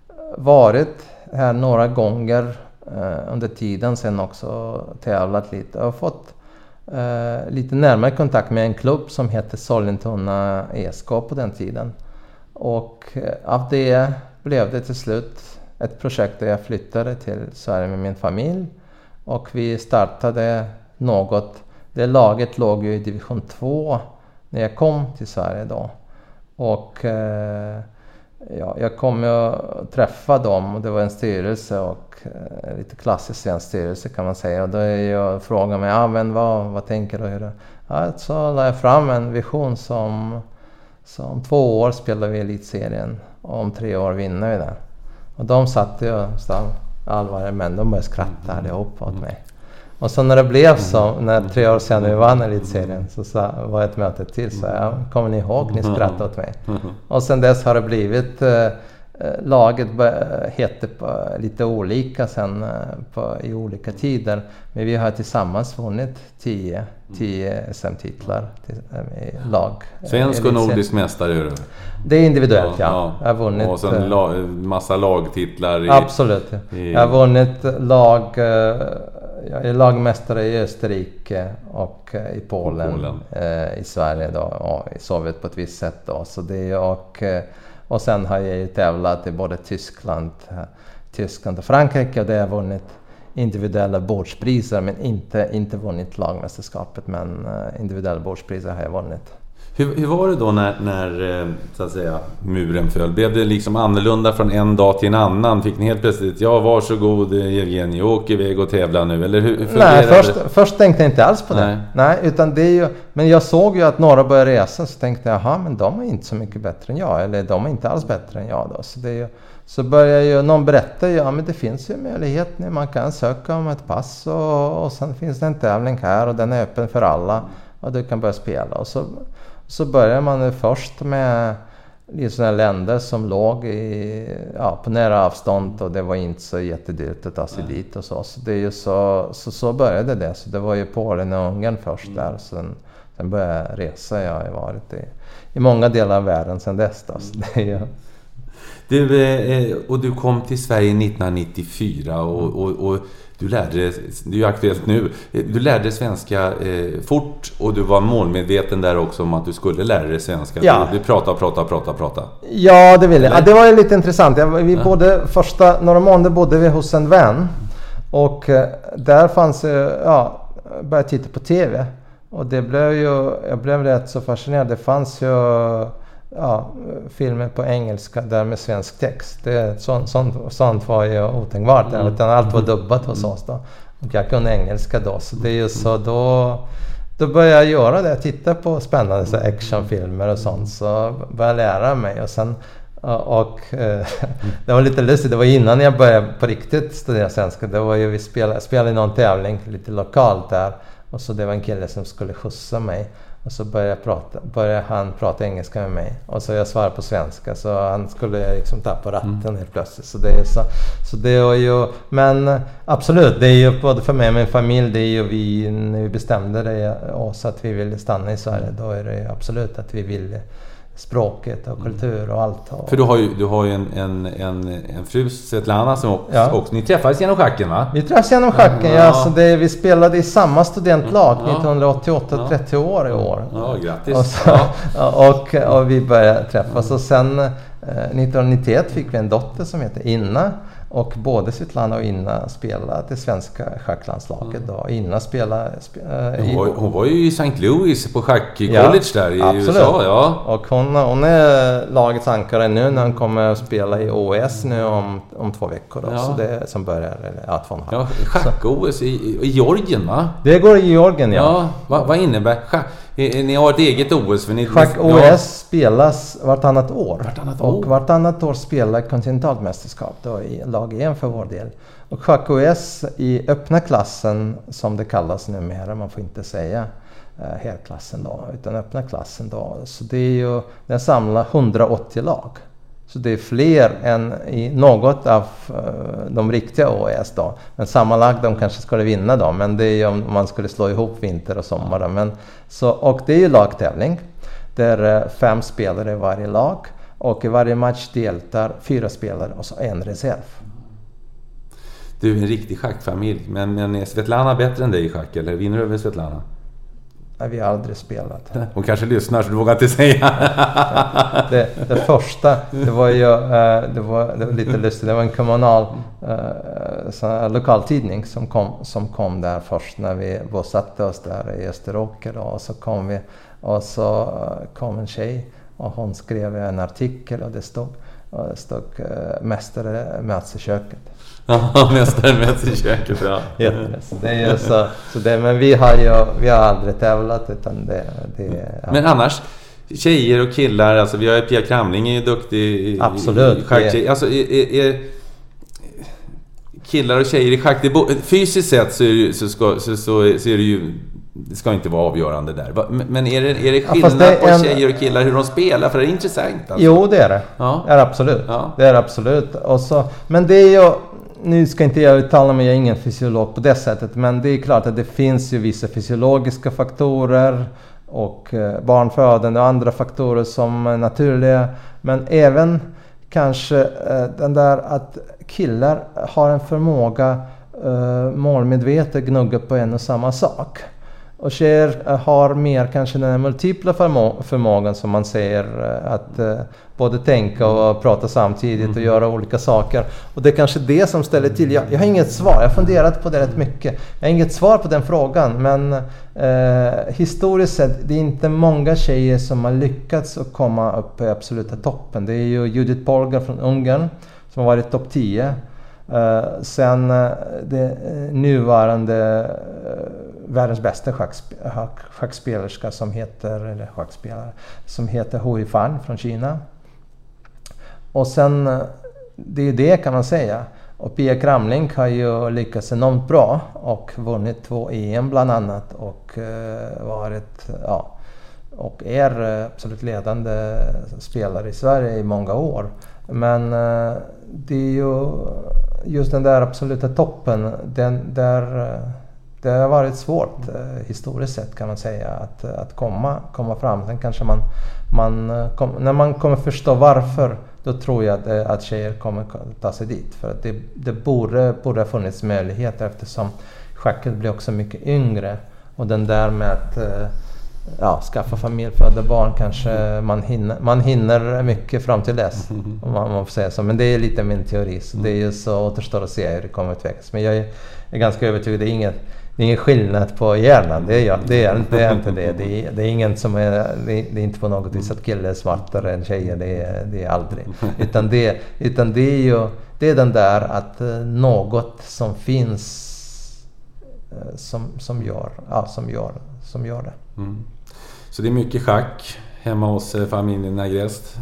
varit här några gånger eh, under tiden, sen också tävlat lite. Jag har fått Uh, lite närmare kontakt med en klubb som heter Sollentuna E S K på den tiden. Och uh, av det blev det till slut ett projekt där jag flyttade till Sverige med min familj. Och vi startade något. Det laget låg ju i division två när jag kom till Sverige då. Och uh, ja, jag kom ju att träffa dem och det var en styrelse och eh, lite klassisk svensk styrelse kan man säga. Och då är jag frågade mig, ja men vad, vad tänker du? Hur? Ja, så la jag fram en vision som, som två år spelar vi i elitserien och om tre år vinner vi där. Och de satt ju allvarliga men de började skratta allihop åt mig. Och så när det blev så, när tre år sedan vi vann elitserien så sa, var ett möte till så ja, kommer ni ihåg, ni skrattade åt mig. Och sen dess har det blivit, eh, laget heter på, lite olika sen eh, på, i olika tider. Men vi har tillsammans vunnit tio, tio S M-titlar till, eh, i lag. Svensk och nordisk mästare är det. Det är individuellt, ja. ja. Jag har vunnit, och sen la, massa lagtitlar. I, absolut. I, jag har vunnit lag... Eh, Jag är lagmästare i Österrike och i Polen, Polen. Eh, i Sverige då, och i Sovjet på ett visst sätt då. Så det, och, och sen har jag ju tävlat i både Tyskland, Tyskland och Frankrike och det har jag vunnit individuella bordspriser men inte, inte vunnit lagmästerskapet, men individuella bordspriser har jag vunnit. Hur, hur var det då när, när så att säga, muren föll? Blev det liksom annorlunda från en dag till en annan? Fick ni helt plötsligt, ja varsågod Evgenij, åk iväg och tävla nu? Eller hur, hur Nej, först, först tänkte jag inte alls på det. Nej. Nej, utan det är ju, men jag såg ju att några började resa, så tänkte jag, jaha, men de är inte så mycket bättre än jag. Eller de är inte alls bättre än jag då. Så, det är ju, så började ju någon berätta, ja men det finns ju möjlighet nu, man kan söka om ett pass och, och sen finns det en tävling här och den är öppen för alla och du kan börja spela. Och så Så börjar man först med sådana länder som låg i, ja, på nära avstånd och det var inte så jättedyrt att ta sig Nej. dit och så. Så, det är ju så, så, så började det. Så det var ju Polen och Ungern först mm. där. Sen, sen började jag resa. Jag har varit i, i många delar av världen sedan dess. Då. Så det är ju... Du, och du kom till Sverige nittonhundranittiofyra och, och, och du lärde dig, det är ju aktuellt nu, du lärde dig svenska eh, fort och du var målmedveten där också om att du skulle lära dig svenska. Ja. Du, du pratade, pratade, pratade, pratade. Ja, det ville jag. Ja, det var ju lite intressant. Jag, vi ja. bodde, första några månader bodde vi hos en vän och eh, där fanns, ja, började titta på tv och det blev ju, jag blev rätt så fascinerad. Det fanns ju ja, filmer på engelska där med svensk text. Det, sånt, sånt, sånt var ju otänkbart där, utan allt var dubbat hos oss då. Och jag kunde engelska då, så det är ju så då, då började jag göra det. Jag tittade på spännande så actionfilmer och sånt, så började jag lära mig. Och sen och eh, det var lite lustigt, det var innan jag började på riktigt studera svenska. Det var ju, vi spelade, spelade i någon tävling lite lokalt där, och så det var en kille som skulle skjutsa mig. Och så började, jag prata, började han prata engelska med mig. Och så jag svarade på svenska. Så han skulle liksom tappa ratten mm. helt plötsligt. Så det är så, så det är ju, men absolut, det är ju både för mig och min familj. Det är ju vi, när vi bestämde det oss att vi ville stanna i Sverige. Då är det absolut att vi vill språket och kultur och allt. Och... För du har ju, du har ju en, en, en, en fru, Svetlana, som också, ja. också... Ni träffades genom schacken, va? Vi träffades genom schacken, ja. ja så det, vi spelade i samma studentlag ja. nittonhundraåttioåtta, ja. trettio år i år. Ja, grattis. Och, så, ja. och, och vi började träffas. Och sen eh, nittonhundranittioett fick vi en dotter som heter Inna. Och både Svetlana och Inna spelade det svenska schacklandslaget då. Inna spelade... spelade hon, var, hon var ju i Saint Louis på schackcollege ja, där i absolut. U S A. Ja. Och hon, hon är lagets ankare nu när hon kommer att spela i O S nu om, om två veckor. Då. Ja. Så det som börjar... Ja, två och en halv. Ja, schack-O S i, i Georgien, va? Det går i Georgien, ja. ja vad, vad innebär schack? Ni har ett eget O S för ni... Schack-O S ja. spelas vartannat år. Vartannat år. Och vartannat år spelar kontinentalmästerskap då i lag en för vår del. Och Schack-O S i öppna klassen, som det kallas numera, man får inte säga eh, herrklassen då, utan öppna klassen då. Så det är ju, den samlar hundraåttio lag. Så det är fler än i något av uh, de riktiga O S då. Men sammanlagt de kanske skulle vinna då. Men det är ju om man skulle slå ihop vinter och sommar då. Men, så, och det är ju lagtävling. Där uh, fem spelare i varje lag. Och i varje match deltar fyra spelare och så en reserv. Du är en riktig schackfamilj. Men, men är Svetlana bättre än dig i schack? Eller vinner du över Svetlana? Nej, vi har aldrig spelat. Hon kanske lyssnar så du vågar inte säga. det, det första, det var ju det var, det var lite lustigt. Det var en kommunal uh, lokaltidning som kom, som kom där först när vi bosatte oss där i Österåker. Då. Och så kom vi och så kom en tjej och hon skrev en artikel och det stod, och det stod uh, mästare möts i köket. Ja, mästare möts i köket, ja. Yes, det är så, så det, men vi har ju vi har aldrig tävlat utan det, det ja. Men annars tjejer och killar, alltså vi har ju Pia Kramling är ju duktig. Absolut. I schack. Alltså är, är, killar och tjejer i schack, det, fysiskt sett så är, så, ska, så, så, så är det ju, det ska inte vara avgörande där. Men är det, är det skillnad ja, det på en... tjejer och killar hur de spelar? För det är intressant. Alltså. Jo, det är det. Ja. Är absolut. Ja. Det är absolut. Och så, men det är ju, nu ska inte jag uttala mig, jag är ingen fysiolog på det sättet. Men det är klart att det finns ju vissa fysiologiska faktorer och barnfödande och andra faktorer som är naturliga. Men även kanske den där att killar har en förmåga uh, målmedvetet gnugga på en och samma sak. Och tjejer har mer kanske den multipla förmå- förmågan som man säger, att uh, både tänka och prata samtidigt och göra olika saker. Och det är kanske det som ställer till. Jag, jag har inget svar, jag har funderat på det rätt mycket. Jag har inget svar på den frågan, men uh, historiskt sett, det är inte många tjejer som har lyckats att komma upp i absoluta toppen. Det är ju Judith Polgar från Ungern som har varit topp tio. Uh, sen uh, det uh, nuvarande uh, världens bästa schacksp- schack- schackspelerska som heter, eller schackspelare, som heter Hu Yifan från Kina. Och sen, uh, det är det kan man säga. Och Pia Kramling har ju lyckats enormt bra och vunnit två E M bland annat och uh, varit, ja, och är uh, absolut ledande spelare i Sverige i många år. Men uh, det är ju just den där absoluta toppen, den där, det har varit svårt eh, historiskt sett kan man säga att, att komma, komma fram. Sen kanske man, man kom, när man kommer förstå varför, då tror jag att, att tjejer kommer ta sig dit. För att det, det borde, borde ha funnits möjligheter eftersom schacket blir också mycket yngre. Och den där med att eh, ja, skaffa familj, föda barn kanske man hinner, man hinner mycket fram till dess, om man, man får säga så. Men det är lite min teori, så det är ju så återstår att se hur det kommer att utvecklas. Men jag är, är ganska övertygad, det är ingen, det är ingen skillnad på hjärnan, det är, jag, det är, det är inte det. Det är, det är ingen som är, det är, det är inte på något vis att killar är smartare än tjejer, det är, det är aldrig. Utan det, utan det är ju, det är den där att något som finns som, som gör, ja, som gör, som gör det. Mm. Så det är mycket schack hemma hos familjen Agrest?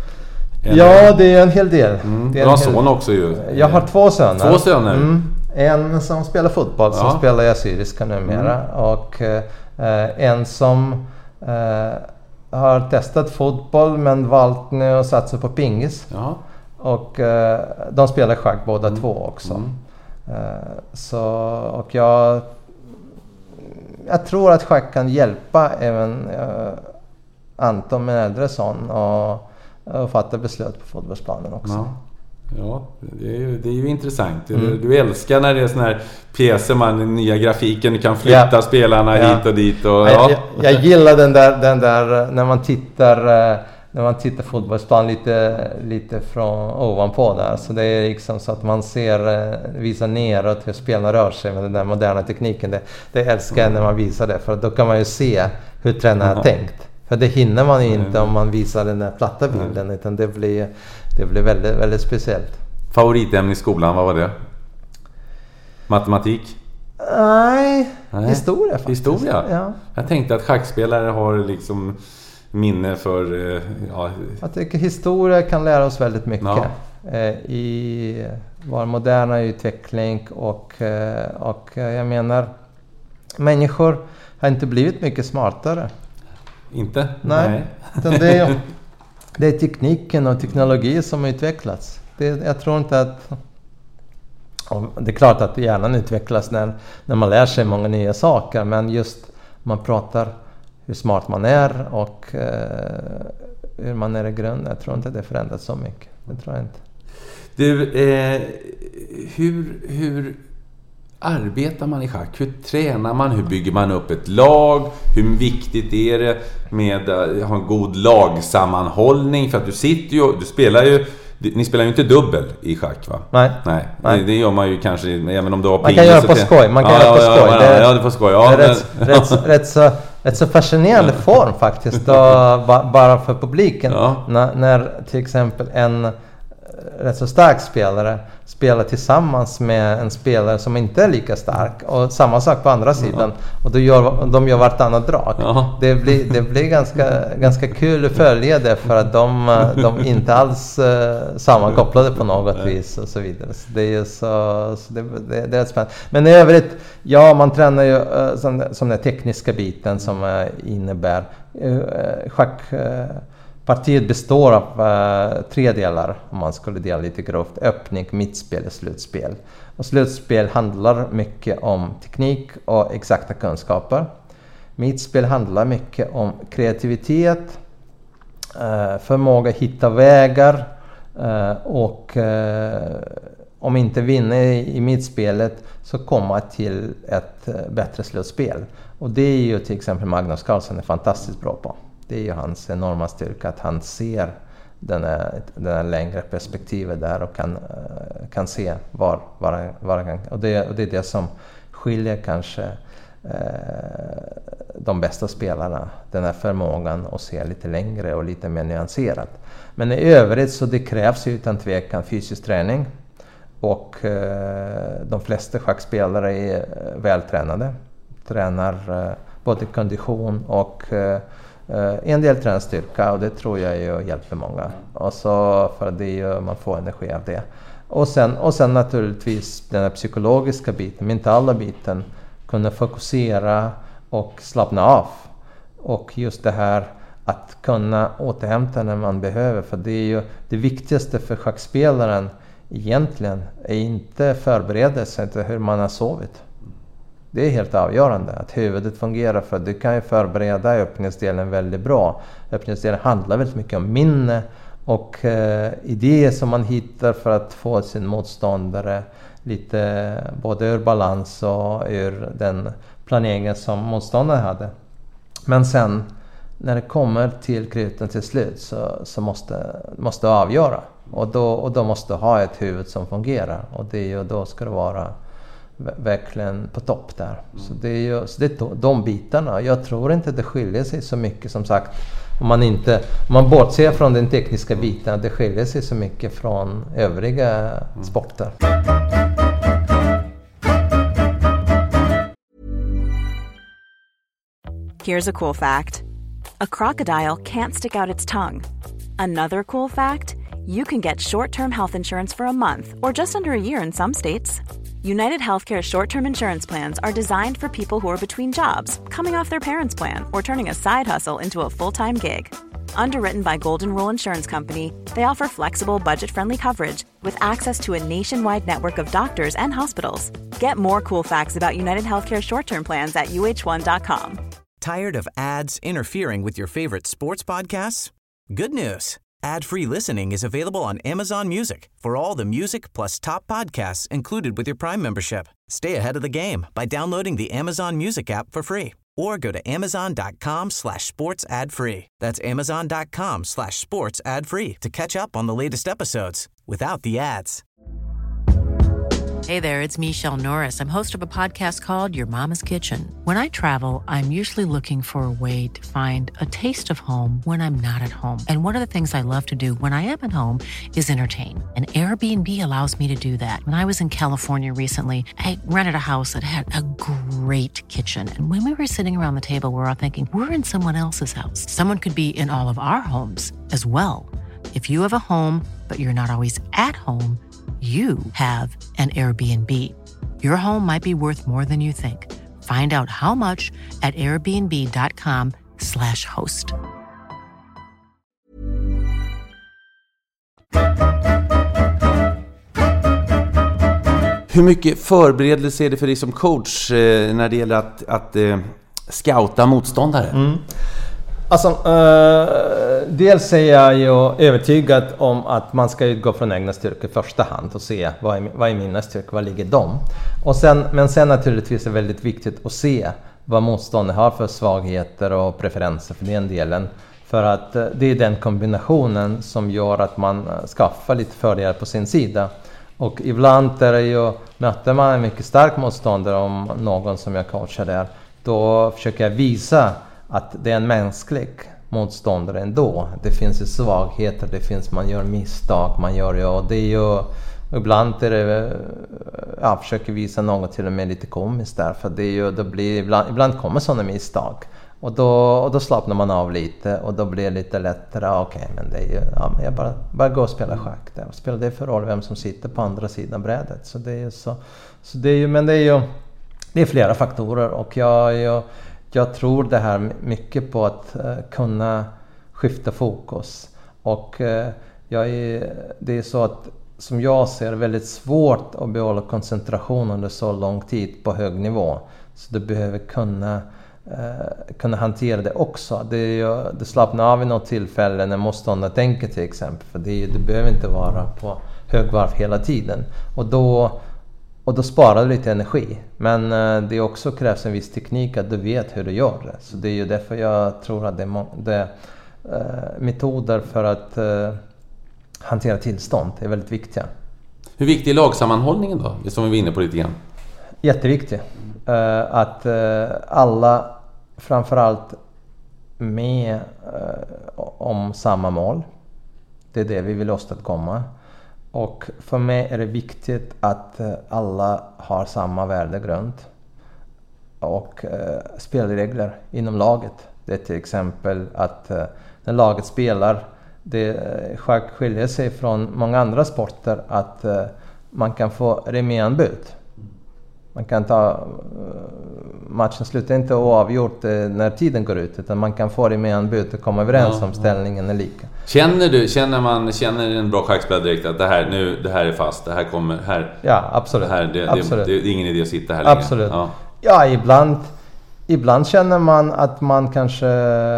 Ja, det är en hel del. Mm. Det är du har en hel... son också ju. Jag har två söner. Två söner? Mm. En som spelar fotboll, som ja. spelar i Assyriska numera. Mm. Och eh, en som eh, har testat fotboll men valt nu att satsa på pingis. Ja. Och eh, de spelar schack båda mm. två också. Mm. Eh, så, och jag... Jag tror att schack kan hjälpa även uh, Anton med äldre son och, och fatta beslut på fotbollsplanen också. Ja, ja det, är ju, det är ju intressant. Mm. Du älskar när det är sån här pjäser, man, den nya grafiken, du kan flytta ja. spelarna ja. hit och dit. Och, ja. jag, jag, jag gillar den där, den där när man tittar... Uh, när man tittar fotbollsplan lite, lite från ovanpå där. Så det är liksom så att man ser, visar neråt hur spelarna rör sig med den där moderna tekniken. Det, det älskar jag när man visar det. För då kan man ju se hur tränaren har tänkt. För det hinner man ju inte om man visar den där platta bilden. Utan det blir, det blir väldigt, väldigt speciellt. Favoritämne i skolan, vad var det? Matematik? Nej, Nej. historia faktiskt. Historia? Ja. Jag tänkte att schackspelare har liksom... minne för... Ja. Jag tycker historia kan lära oss väldigt mycket ja. i vår moderna utveckling och, och jag menar människor har inte blivit mycket smartare. Inte? Nej. Nej. Det, är, det är tekniken och teknologi som har utvecklats. Det, jag tror inte att... Det är klart att hjärnan utvecklas när, när man lär sig många nya saker, men just man pratar hur smart man är och eh, hur man är i grunden. Jag tror inte det förändras så mycket. Det tror jag inte. Du, eh, hur, hur arbetar man i schack? Hur tränar man? Hur bygger man upp ett lag? Hur viktigt är det med att ha en god lagsammanhållning? För att du sitter ju, du spelar ju, ni spelar ju inte dubbel i schack, va? Nej. Nej, Nej. Det, det gör man ju kanske, även om du har man kan göra på skoj. Man kan ja, göra på ja, skoj. Ja, det är, ja, det får skoj. Ja, det är rätt, rätt, rätt så... Ett så fascinerande form faktiskt då, bara för publiken ja. när, när till exempel en rätt så stark spelare spelar tillsammans med en spelare som inte är lika stark och samma sak på andra sidan ja. och då gör, de gör vartannat drag. Ja. Det blir, det blir ganska, ganska kul att följa det för att de, de inte alls uh, sammankopplade på något Nej. vis och så vidare. Så det är så, så det, det, det är spännande. Men i övrigt, ja, man tränar ju uh, som, som den tekniska biten som uh, innebär uh, schack. Uh, Partiet består av uh, tre delar, om man skulle dela lite grovt. Öppning, mittspel och slutspel. Och slutspel handlar mycket om teknik och exakta kunskaper. Mittspel handlar mycket om kreativitet, uh, förmåga att hitta vägar uh, och, uh, om inte vinna i, i mittspelet så komma till ett uh, bättre slutspel. Och det är ju till exempel Magnus Carlsen är fantastiskt bra på. Det är ju hans enorma styrka att han ser den här, den här längre perspektivet där och kan, uh, kan se var, var, var han kan. Och det, och det är det som skiljer kanske uh, de bästa spelarna, den här förmågan att se lite längre och lite mer nyanserat. Men i övrigt så det krävs ju utan tvekan fysisk träning och eh, de flesta schackspelare är eh, vältränade. Tränar eh, både kondition och eh, en del tränar styrka och det tror jag ju hjälper många. Och så för det är ju, man får energi av det. Och sen, och sen naturligtvis den här psykologiska biten, mentala biten, kunna fokusera och slappna av. Och just det här att kunna återhämta när man behöver. För det är ju det viktigaste för schackspelaren egentligen är inte förberedelse, inte hur man har sovit. Det är helt avgörande att huvudet fungerar, för du kan ju förbereda öppningsdelen väldigt bra. Öppningsdelen handlar väldigt mycket om minne och eh, idéer som man hittar för att få sin motståndare lite både ur balans och ur den planeringen som motståndaren hade. Men sen när det kommer till kruten till slut så, så måste måste avgöra. Och då, och då måste ha ett huvud som fungerar. Och det är ju, då ska det vara verkligen på topp där. Mm. Så det är ju så det är de bitarna. Jag tror inte det skiljer sig så mycket, som sagt. Om man inte om man bortser från den tekniska biten, det skiljer sig så mycket från övriga mm. sporter. Here's a cool fact. A crocodile can't stick out its tongue. Another cool fact, you can get short-term health insurance for a month or just under a year in some states. United Healthcare short-term insurance plans are designed for people who are between jobs, coming off their parents' plan, or turning a side hustle into a full-time gig. Underwritten by Golden Rule Insurance Company, they offer flexible, budget-friendly coverage with access to a nationwide network of doctors and hospitals. Get more cool facts about United Healthcare short-term plans at U H one dot com. Tired of ads interfering with your favorite sports podcasts? Good news. Ad-free listening is available on Amazon Music for all the music plus top podcasts included with your Prime membership. Stay ahead of the game by downloading the Amazon Music app for free or go to amazon.com slash sports ad free. That's amazon.com slash sports ad free to catch up on the latest episodes without the ads. Hey there, it's Michelle Norris. I'm host of a podcast called Your Mama's Kitchen. When I travel, I'm usually looking for a way to find a taste of home when I'm not at home. And one of the things I love to do when I am at home is entertain. And Airbnb allows me to do that. When I was in California recently, I rented a house that had a great kitchen. And when we were sitting around the table, we were all thinking, we're in someone else's house. Someone could be in all of our homes as well. If you have a home, but you're not always at home, you have an Airbnb. Your home might be worth more than you think. Find out how much at airbnb.com slash host. Hur mycket förberedelse är det för dig som coach eh, när det gäller att, att eh, scouta motståndare? Mm. Alltså, eh, dels är jag ju övertygad om att man ska utgå från egna styrkor i första hand och se vad är, vad är mina styrkor, vad ligger de? Och sen, men sen naturligtvis är det väldigt viktigt att se vad motståndaren har för svagheter och preferenser för den delen. För att eh, det är den kombinationen som gör att man skaffar lite fördelar på sin sida. Och ibland är det ju, möter man en mycket stark motståndare, om någon som jag coachar där, då försöker jag visa att det är en mänsklig motståndare ändå. Det finns ju svagheter, det finns, man gör misstag, man gör ju, och det är ju, ibland är det, jag försöker visa något till och med lite komiskt där, för det är ju, då blir, ibland, ibland kommer sådana misstag. Och då, och då slappnar man av lite och då blir det lite lättare. Okej, okay, men det är ju, ja, men jag bara, bara går och spelar schack där. Spelar det för roll vem som sitter på andra sidan brädet. Så det är ju så, så det är ju, men det är ju, det är flera faktorer, och jag, jag, jag tror det här mycket på att uh, kunna skifta fokus. Och uh, jag är, det är så att, som jag ser, det väldigt svårt att behålla koncentration under så lång tid på hög nivå. Så du behöver kunna Uh, kunna hantera det också. Det, är ju, det slappnar av i något tillfälle när motståndaren tänker, till exempel. För det är, du behöver inte vara på högvarv hela tiden. Och då, och då sparar du lite energi. Men uh, det också krävs en viss teknik att du vet hur du gör det. Så det är ju därför jag tror att det är, må- det är uh, metoder för att uh, hantera tillstånd är väldigt viktiga. Hur viktig är lagsammanhållningen då? Som vi var inne på lite grann. Jätteviktig. Uh, att uh, alla framförallt med uh, om samma mål. Det är det vi vill åstadkomma. Och för mig är det viktigt att uh, alla har samma värdegrund. Och uh, spelregler inom laget. Det är till exempel att uh, när laget spelar, det uh, skiljer sig från många andra sporter att uh, man kan få remissanbud. Man kan ta matchen slutar inte oavgjort när tiden går ut, utan man kan få det med en bud och komma överens ja, om ställningen är lika. Känner du känner man känner en bra schackspelare direkt att det här nu det här är fast, det här kommer här. Ja, absolut. Det här det, absolut. Det, det, det är ingen idé att sitta här längre. Absolut. Ja. ja, ibland ibland känner man att man kanske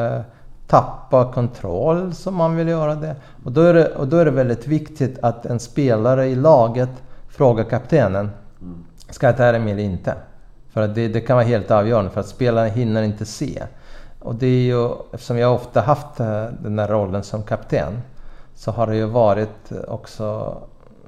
tappar kontroll som man vill göra det. Och då är det och då är det väldigt viktigt att en spelare i laget frågar kaptenen. Mm. Ska jag ta det med eller inte? För att det, det kan vara helt avgörande för att spelaren hinner inte se. Och det är ju, eftersom jag ofta haft den här rollen som kapten, så har det ju varit också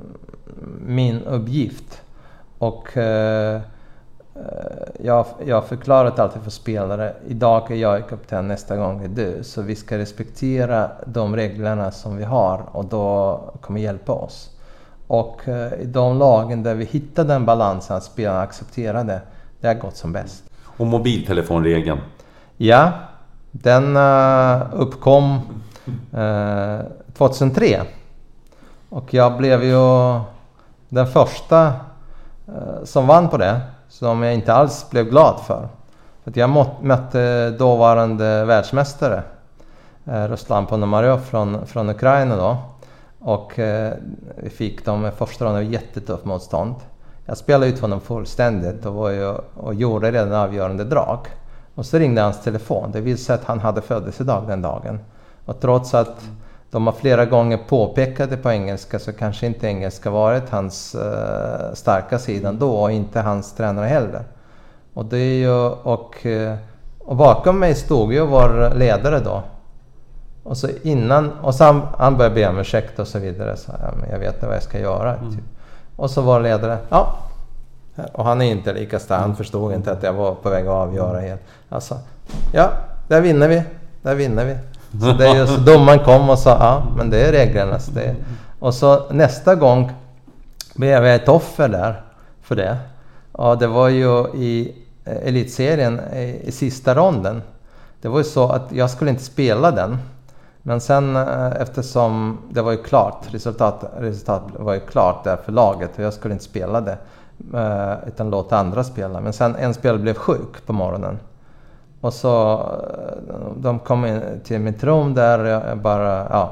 min uppgift. Och eh, jag, jag har förklarat alltid för spelare, idag är jag kapten, nästa gång är du. Så vi ska respektera de reglerna som vi har och då kommer hjälpa oss. Och eh, i de lagen där vi hittar den balansen att spelarna accepterar det, det har gått som bäst. Och mobiltelefonregeln? Ja, den uh, uppkom uh, tjugohundratre. Och jag blev ju den första uh, som vann på det, som jag inte alls blev glad för. För att jag må- mötte dåvarande världsmästare, uh, Ruslan Ponomarev från, från Ukraina då. Och eh, vi fick dem i första ronden jättetufft motstånd. Jag spelade ut honom fullständigt och, var ju, och gjorde redan avgörande drag. Och så ringde hans telefon. Det visade sig att han hade födelsedag den dagen. Och trots att de har flera gånger påpekat det på engelska, så kanske inte engelska varit hans eh, starka sidan då, och inte hans tränare heller. Och, det är ju, och, och bakom mig stod ju vår ledare då. Och så innan, och så han, han började be om ursäkt och så vidare. Så ja, men jag vet inte vad jag ska göra. Mm. Typ. Och så var ledare, ja. Och han är inte lika stark, han förstod inte att jag var på väg att avgöra helt. Alltså, ja, där vinner vi, där vinner vi. Så det är ju så domaren kom och sa, ja, men det är reglerna. Så det. Och så nästa gång blev jag ett offer där för det. Och det var ju i elitserien i, i sista ronden. Det var ju så att jag skulle inte spela den. Men sen eftersom det var ju klart, resultat, resultat var ju klart där för laget och jag skulle inte spela det. Utan låta andra spela. Men sen en spelare blev sjuk på morgonen. Och så de kom in till mitt rum där jag bara ja,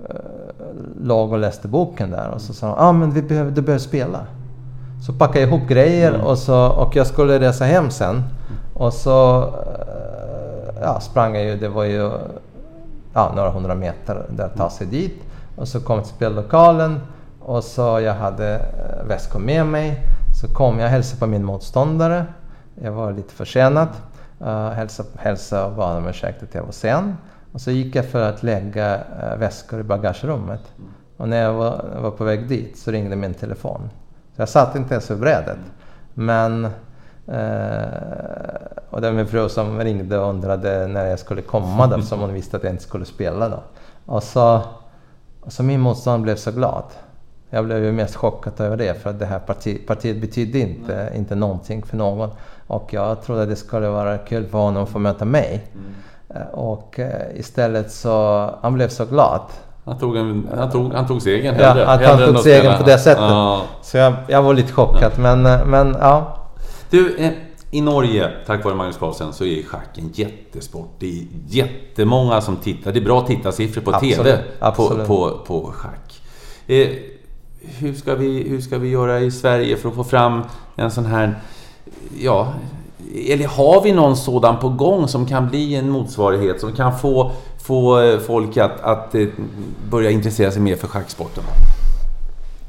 låg och läste boken där. Och så sa de, ja ah, men vi behöver, du behöver spela. Så packade jag ihop grejer mm. och, så, och jag skulle resa hem sen. Och så ja, sprang jag ju, det var ju ja, några hundra meter där att ta sig dit. Och så kom jag till spellokalen och så jag hade väskor med mig. Så kom jag och hälsade på min motståndare. Jag var lite försenad. Uh, hälsade, hälsade och bad om ursäkt att jag var sen. Och så gick jag för att lägga uh, väskor i bagagerummet. Och när jag var, var på väg dit så ringde min telefon. Så jag satt inte ens vid brädet. Men uh, och det var min fru som ringde och undrade när jag skulle komma där, som hon visste att jag inte skulle spela då. Och så, och så min motståndare blev så glad. Jag blev ju mest chockad över det, för att det här parti, partiet betydde inte, inte någonting för någon. Och jag trodde att det skulle vara kul för honom att få möta mig. Mm. Och uh, istället så, han blev så glad. Han tog, en, han tog, han tog segern hellre. Ja, att han tog segern på det sättet. Ja. Så jag, jag var lite chockad, ja. men, men ja. Du, eh, i Norge, tack vare Magnus Carlsen, så är schack en jättesport. Det är jättemånga som tittar. Det är bra tittarsiffror på absolut, tv absolut. På, på, på schack. Eh, hur, ska vi, hur ska vi göra i Sverige för att få fram en sån här... Ja, eller har vi någon sådan på gång som kan bli en motsvarighet, som kan få, få folk att, att börja intressera sig mer för schacksporten?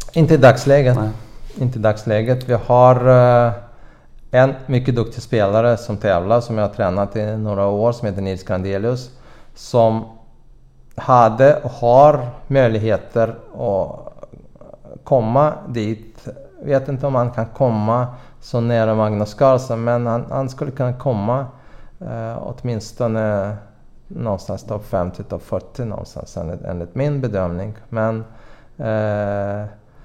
Inte i dagsläget. Nej. Inte i dagsläget. Vi har uh, en mycket duktig spelare som tävlar, som jag har tränat i några år, som heter Nils Grandelius, som hade och har möjligheter att komma dit. Jag vet inte om han kan komma så nära Magnus Carlsen, men han, han skulle kunna komma uh, åtminstone någonstans topp femtio, topp fyrtio någonstans enligt, enligt min bedömning. Men uh, uh,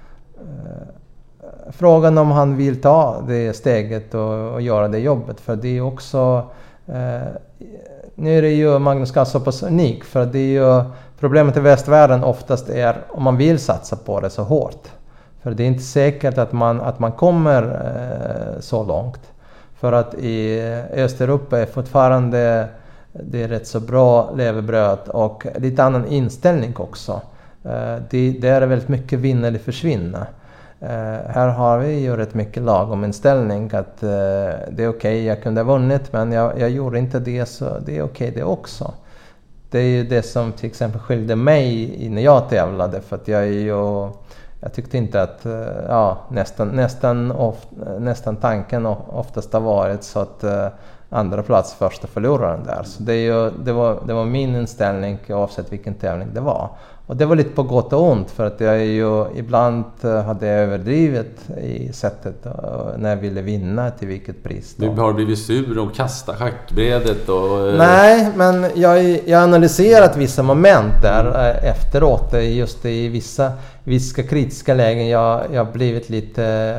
frågan om han vill ta det steget och, och göra det jobbet, för det är också uh, nu är det ju Magnus Carlsen så pass unik, för det är ju problemet i västvärlden oftast är om man vill satsa på det så hårt. För det är inte säkert att man, att man kommer eh, så långt. För att i Östeuropa är fortfarande det är rätt så bra levebröd och lite annan inställning också. Eh, det, det är väldigt mycket vinna eller försvinna. Uh, här har vi ju rätt mycket lagom inställning att uh, det är okej, okay, jag kunde ha vunnit, men jag, jag gjorde inte det, så det är okej okay det också. Det är ju det som till exempel skilde mig när jag tävlade, för att jag är ju, jag tyckte inte att, uh, ja, nästan, nästan, of, nästan tanken oftast har varit så att uh, andra plats första förloraren där. Så det, är ju, det, var, det var min inställning oavsett vilken tävling det var. Och det var lite på gott och ont, för att jag ju ibland hade överdrivet i sättet när jag ville vinna till vilket pris. Du har blivit sur och kastat schackbrädet och... Nej, men jag har analyserat vissa moment där efteråt. Just i vissa, vissa kritiska lägen jag jag blivit lite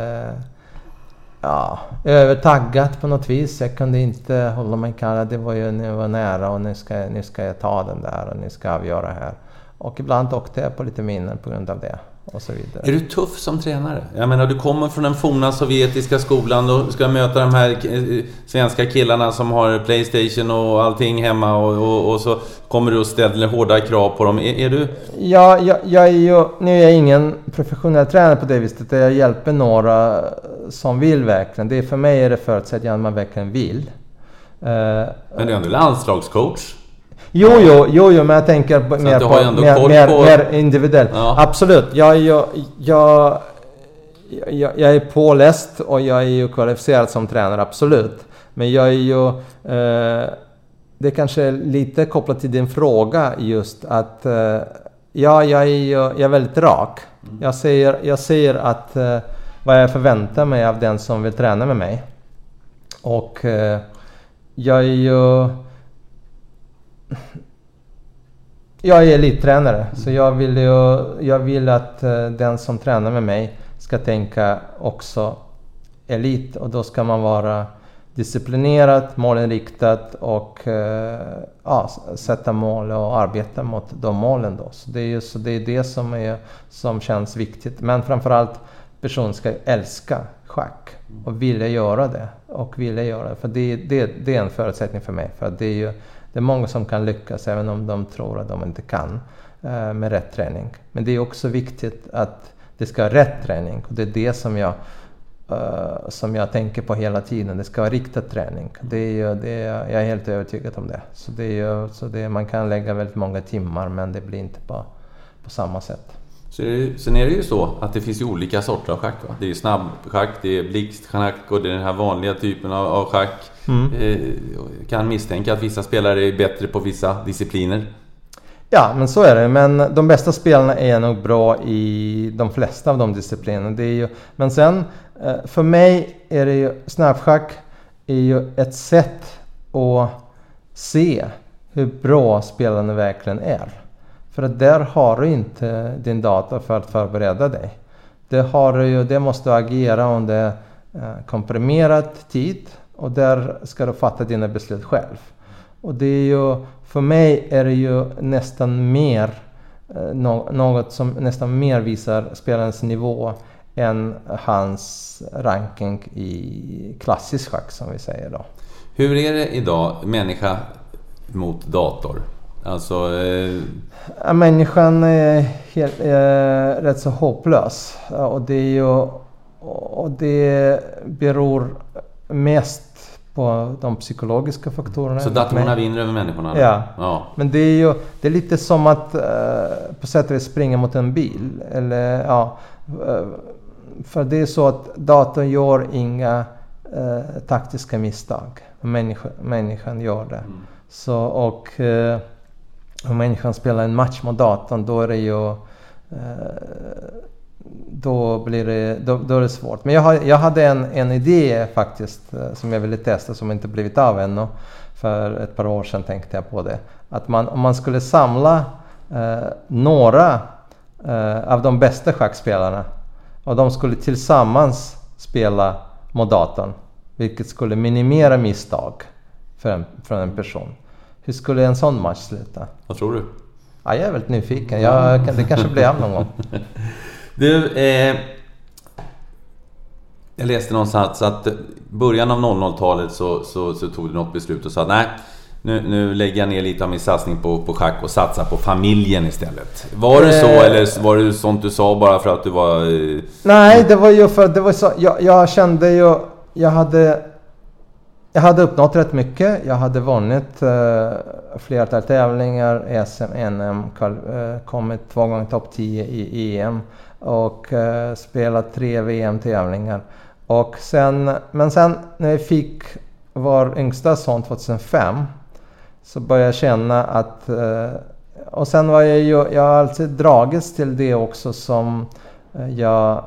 ja, övertaggat på något vis. Jag kunde inte hålla mig kall. Det var ju när jag var nära och nu ska, nu ska jag ta den där och nu ska jag avgöra här. Och ibland åkte jag på lite minnen på grund av det och så vidare. Är du tuff som tränare? Jag menar, du kommer från den forna sovjetiska skolan och ska möta de här svenska killarna som har PlayStation och allting hemma och, och, och så kommer du och ställer hårda krav på dem. Är, är du? Ja, jag, jag är ju, nu är jag ingen professionell tränare på det viset. Jag hjälper några som vill verkligen. Det är, för mig är det förutsättningen att man verkligen vill. Men du är ändå landslagscoach. Jo, jo, jo, jo, men jag tänker mer på, mer, mer, på... mer individuellt. Ja. Absolut. Jag, jag, jag, jag, jag är påläst och jag är ju kvalificerad som tränare, absolut. Men jag är ju... Eh, det kanske är lite kopplat till din fråga just att... Eh, ja, jag är ju jag är väldigt rak. Jag säger, jag säger att eh, vad jag förväntar mig av den som vill träna med mig. Och eh, jag är ju... Jag är elittränare, så jag vill, ju, jag vill att uh, den som tränar med mig ska tänka också elit. Och då ska man vara disciplinerad, målinriktat och uh, ja, sätta mål och arbeta mot de målen då. Så det är ju så det, är det som, är, som känns viktigt. Men framförallt personen ska älska schack och vilja göra det. Och vilja göra det. För det, det, det är en förutsättning för mig. För det är ju Det är många som kan lyckas även om de tror att de inte kan eh, med rätt träning. Men det är också viktigt att det ska vara rätt träning. Och det är det som jag, eh, som jag tänker på hela tiden. Det ska vara riktad träning. Det är ju, det är, jag är helt övertygad om det. Så, det är ju, så det, man kan lägga väldigt många timmar, men det blir inte på, på samma sätt. Så är, sen är det ju så att det finns ju olika sorter av schack. Va? Det är snabbschack, det är blixtschack och det är den här vanliga typen av, av schack. Mm. Eh, kan misstänka att vissa spelare är bättre på vissa discipliner. Ja, men så är det. Men de bästa spelarna är nog bra i de flesta av de disciplinerna. Det är ju, men sen, för mig är det ju snabbschack är ju ett sätt att se hur bra spelarna verkligen är. För att där har du inte din data för att förbereda dig. Det, har du ju, det måste du agera under komprimerad tid. Och där ska du fatta dina beslut själv. Och det är ju, för mig är det ju nästan mer, något som nästan mer visar spelarens nivå än hans ranking i klassisk schack, som vi säger då. Hur är det idag, människa mot dator? Alltså... Eh... Ja, människan är, helt, är rätt så hopplös. Och det är ju, och det beror mest på de psykologiska faktorerna. Så datorerna vinner över människorna? Ja. ja, men det är ju det är lite som att uh, på sätt och vis springa mot en bil. Eller, ja, För det är så att datorn gör inga eh, taktiska misstag. Människa, människan gör det. Mm. Så, och eh, om människan spelar en match mot datorn, då är det ju eh, då blir det, då, då är det svårt. Men jag, har, jag hade en, en idé faktiskt eh, som jag ville testa, som inte blivit av ännu. För ett par år sedan tänkte jag på det. Att man, om man skulle samla eh, några eh, av de bästa schackspelarna och de skulle tillsammans spela mot datorn, vilket skulle minimera misstag för en, för en person. Hur skulle en sån match sluta? Vad tror du? Ja, jag är väldigt nyfiken. Jag, det kanske blir av någon gång. Du, eh, jag läste någonstans att början av noll noll-talet så, så, så tog du något beslut och sa nej, nu, nu lägger jag ner lite av min satsning på, på schack och satsar på familjen istället. Var det så eh, eller var det sånt du sa bara för att du var... Eh, nej, det var ju för det var så, jag, jag kände ju, jag hade jag hade uppnått rätt mycket. Jag hade vunnit eh, flera tävlingar, S M, N M, eh, kommit två gånger topp tio i E M och eh, spelat tre V M-tävlingar. Och sen, men sen när vi fick vår yngsta son tjugohundrafem så började jag känna att eh, och sen var jag ju, jag har alltid dragits till det också som eh, jag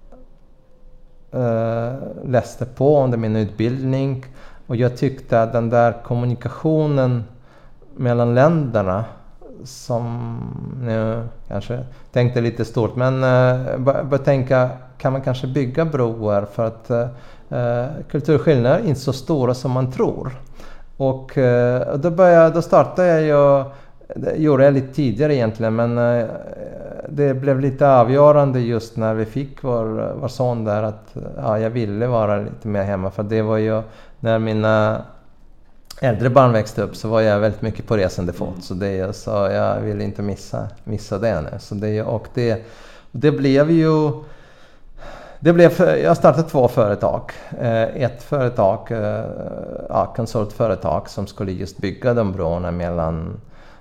eh, läste på under min utbildning. Och jag tyckte att den där kommunikationen mellan länderna, som nu kanske tänkte lite stort, men uh, bör tänka, kan man kanske bygga broar för att uh, kulturskillnader är inte så stora som man tror. Och uh, då, började, då startade jag ju, det gjorde jag lite tidigare egentligen, men uh, det blev lite avgörande just när vi fick vår, vår son där att ja, jag ville vara lite mer hemma, för det var ju när mina äldre barn växte upp så var jag väldigt mycket på resande fot, så det så jag ville inte missa missa det nu. Så det och det det blev ju det blev jag startade två företag. Ett företag, ja, konsultföretag som skulle just bygga de broarna mellan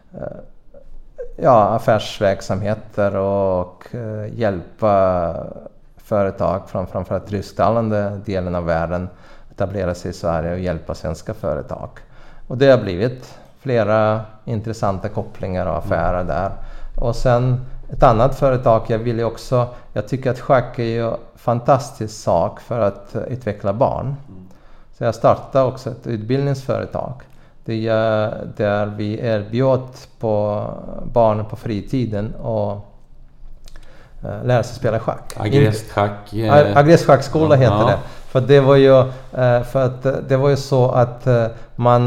ja, affärsverksamheter och hjälpa företag från framförallt rysktalande delen av världen etablera sig i Sverige och hjälpa svenska företag. Och det har blivit flera intressanta kopplingar och affärer mm. där. Och sen ett annat företag, jag vill också, jag tycker att schack är ju en fantastisk sak för att utveckla barn. Mm. Så jag startade också ett utbildningsföretag där vi erbjöd på barnen på fritiden och lära sig spela schack. Agrest schack. Eh... Agrest schackskola heter ja. det. För det var ju för att det var ju så att man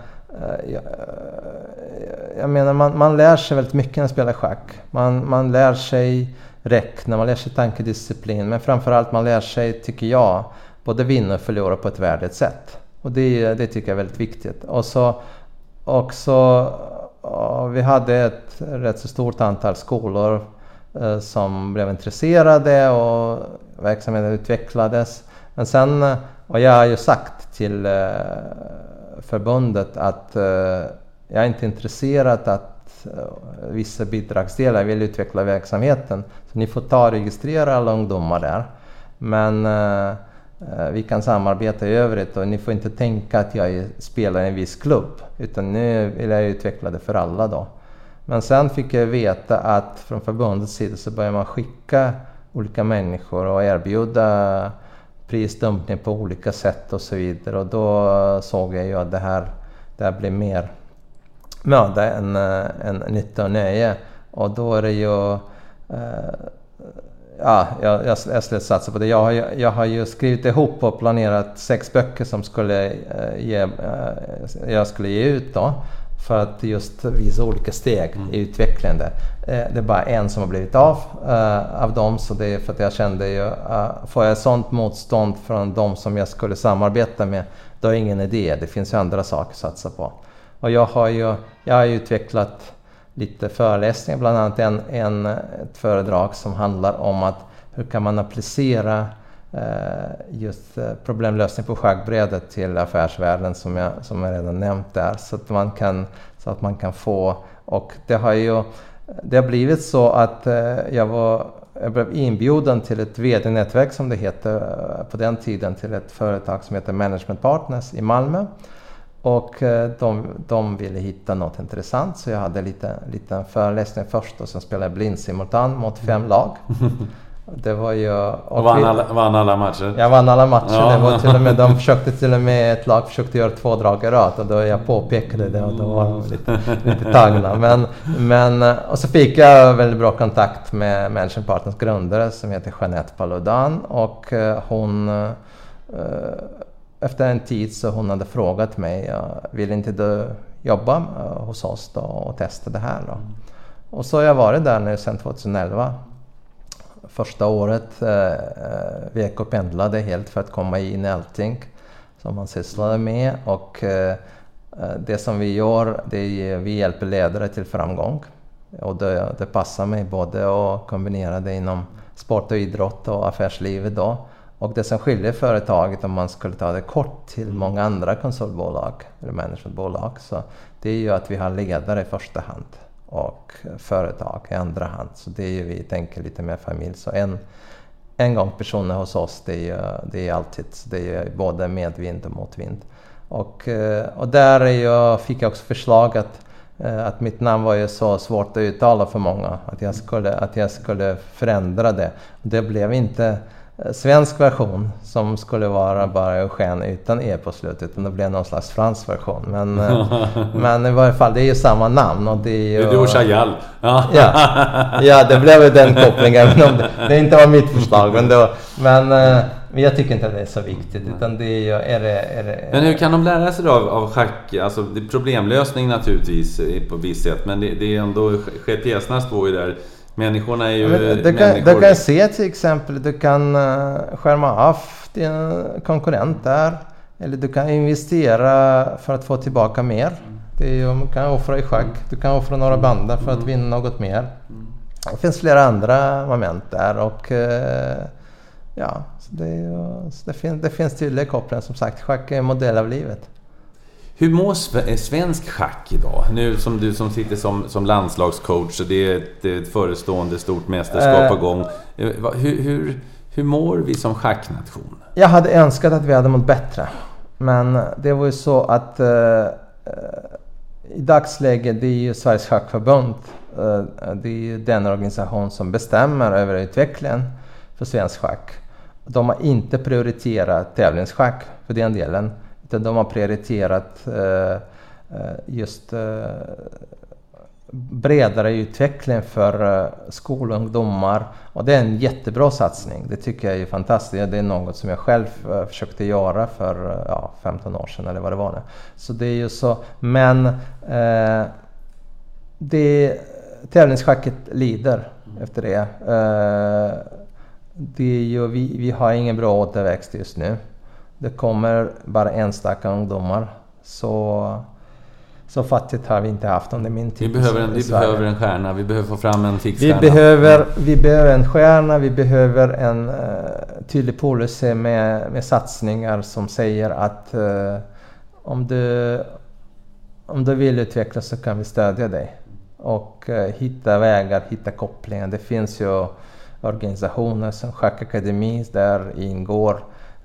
jag menar man man lär sig väldigt mycket när man spelar schack. Man man lär sig räkna, man lär sig tankedisciplin, men framförallt man lär sig, tycker jag, både vinna och förlora på ett värdigt sätt. Och det det tycker jag är väldigt viktigt. Och så också vi hade ett rätt så stort antal skolor som blev intresserade och verksamheten utvecklades. Men sen, och jag har ju sagt till eh, förbundet att eh, jag är inte intresserad att eh, vissa bidragsdelar vill utveckla verksamheten. Så ni får ta och registrera alla ungdomar där. Men eh, vi kan samarbeta i övrigt och ni får inte tänka att jag spelar i en viss klubb. Utan nu vill jag utveckla det för alla då. Men sen fick jag veta att från förbundets sida så börjar man skicka olika människor och erbjuda prisdumpning på olika sätt och så vidare. Och då såg jag ju att det här, det här blir mer möda än, än nytta och nöje. Och då är det ju... Eh, ja, jag, jag, jag skulle satsa på det. Jag har, ju, jag har ju skrivit ihop och planerat sex böcker som skulle, eh, ge, eh, jag skulle ge ut då. För att just visa olika steg mm. i utvecklingen där. Eh, det är bara en som har blivit av eh, av dem. Så det är för att jag kände ju, uh, får jag sånt motstånd från de som jag skulle samarbeta med, då är ingen idé. Det finns ju andra saker att satsa på. Och jag har ju, jag har ju utvecklat lite föreläsningar, bland annat en, en, ett föredrag som handlar om att hur kan man applicera just problemlösning på schackbrädet till affärsvärlden, som jag, som jag redan nämnt där, så att man kan, så att man kan få, och det har ju det har blivit så att jag var jag blev inbjuden till ett vd-nätverk som det heter på den tiden, till ett företag som heter Management Partners i Malmö. Och de, de ville hitta något intressant, så jag hade lite, lite föreläsning först och sen spelade jag blindsimultan mot fem lag. Det var ju... Och, och vann, alla, vann alla matcher? Jag vann alla matcher. Ja. Det var till och med, de försökte till och med, ett lag försökte göra två drag i rad och då jag påpekade det och då var de lite, lite tagna. Men, men, och så fick jag väldigt bra kontakt med Management Partners grundare som heter Jeanette Paludan, och hon... Efter en tid så hon hade frågat mig, vill inte du jobba hos oss då och testa det här då? Och så har jag varit där nu sedan tjugoelva. Första året eh, veckopendlade helt för att komma in i allting som man sysslade med, och eh, det som vi gör, det är vi hjälper ledare till framgång, och det, det passar mig både att kombinera det inom sport och idrott och affärslivet då. Och det som skiljer företaget, om man skulle ta det kort, till många andra konsultbolag eller managementbolag, så det är ju att vi har ledare i första hand och företag i andra hand. Så det är ju, vi tänker lite mer familj. Så en, en gång personer hos oss, det är ju, det är alltid, det är ju både medvind och motvind. Och, och där är jag, fick jag också förslag att, att mitt namn var ju så svårt att uttala för många, att jag skulle, att jag skulle förändra det. Det blev inte svensk version som skulle vara bara Eugen utan e på slutet, utan det blev någon slags fransk version. Men, men i varje fall, det är ju samma namn, och det är ju... Du och Chagall. Ja. ja, ja, det blev ju den kopplingen, även om det, det inte var mitt förslag. Men, då, men, men jag tycker inte att det är så viktigt, utan det är ju... Är det, är det, men hur kan de lära sig då av, av schack? Alltså, det är problemlösning naturligtvis på visst sätt, men det, det är ändå... Pjäserna står ju där. Människorna är ju men du, kan, människor. Du kan se till exempel, du kan uh, skärma av din konkurrent där. Eller du kan investera för att få tillbaka mer. Det är ju, man kan offra i schack. Du kan offra några bandar för att vinna något mer. Det finns flera andra moment där. Och uh, ja, så det, är ju, så det, fin, det finns tydliga kopplingar. Som sagt, schack är en modell av livet. Hur mår svensk schack idag? Nu som du som sitter som, som landslagscoach, och det är ett, ett förestående stort mästerskap på gång. Hur, hur, hur mår vi som schacknation? Jag hade önskat att vi hade mått bättre. Men det var ju så att uh, i dagsläget, det är ju Sveriges schackförbund. Uh, det är ju den organisation som bestämmer över utvecklingen för svensk schack. De har inte prioriterat tävlingsschack för den delen. De har prioriterat uh, just uh, bredare utveckling för uh, skolungdomar. Och det är en jättebra satsning. Det tycker jag är fantastiskt. Det är något som jag själv uh, försökte göra för uh, ja, femton år sedan eller vad det var nu. Så det är ju så. Men uh, det, tävlingsschacket lider efter det. Uh, det är ju, vi, vi har ingen bra återväxt just nu. Det kommer bara enstaka ungdomar. Så, så fattigt har vi inte haft under min tid. Vi behöver en, vi behöver en stjärna. Vi behöver få fram en fixstjärna. Vi behöver, vi behöver en stjärna. Vi behöver en uh, tydlig policy med, med satsningar som säger att uh, om, du, om du vill utvecklas så kan vi stödja dig. Och uh, hitta vägar, hitta kopplingar. Det finns ju organisationer som Schackakademi där ingår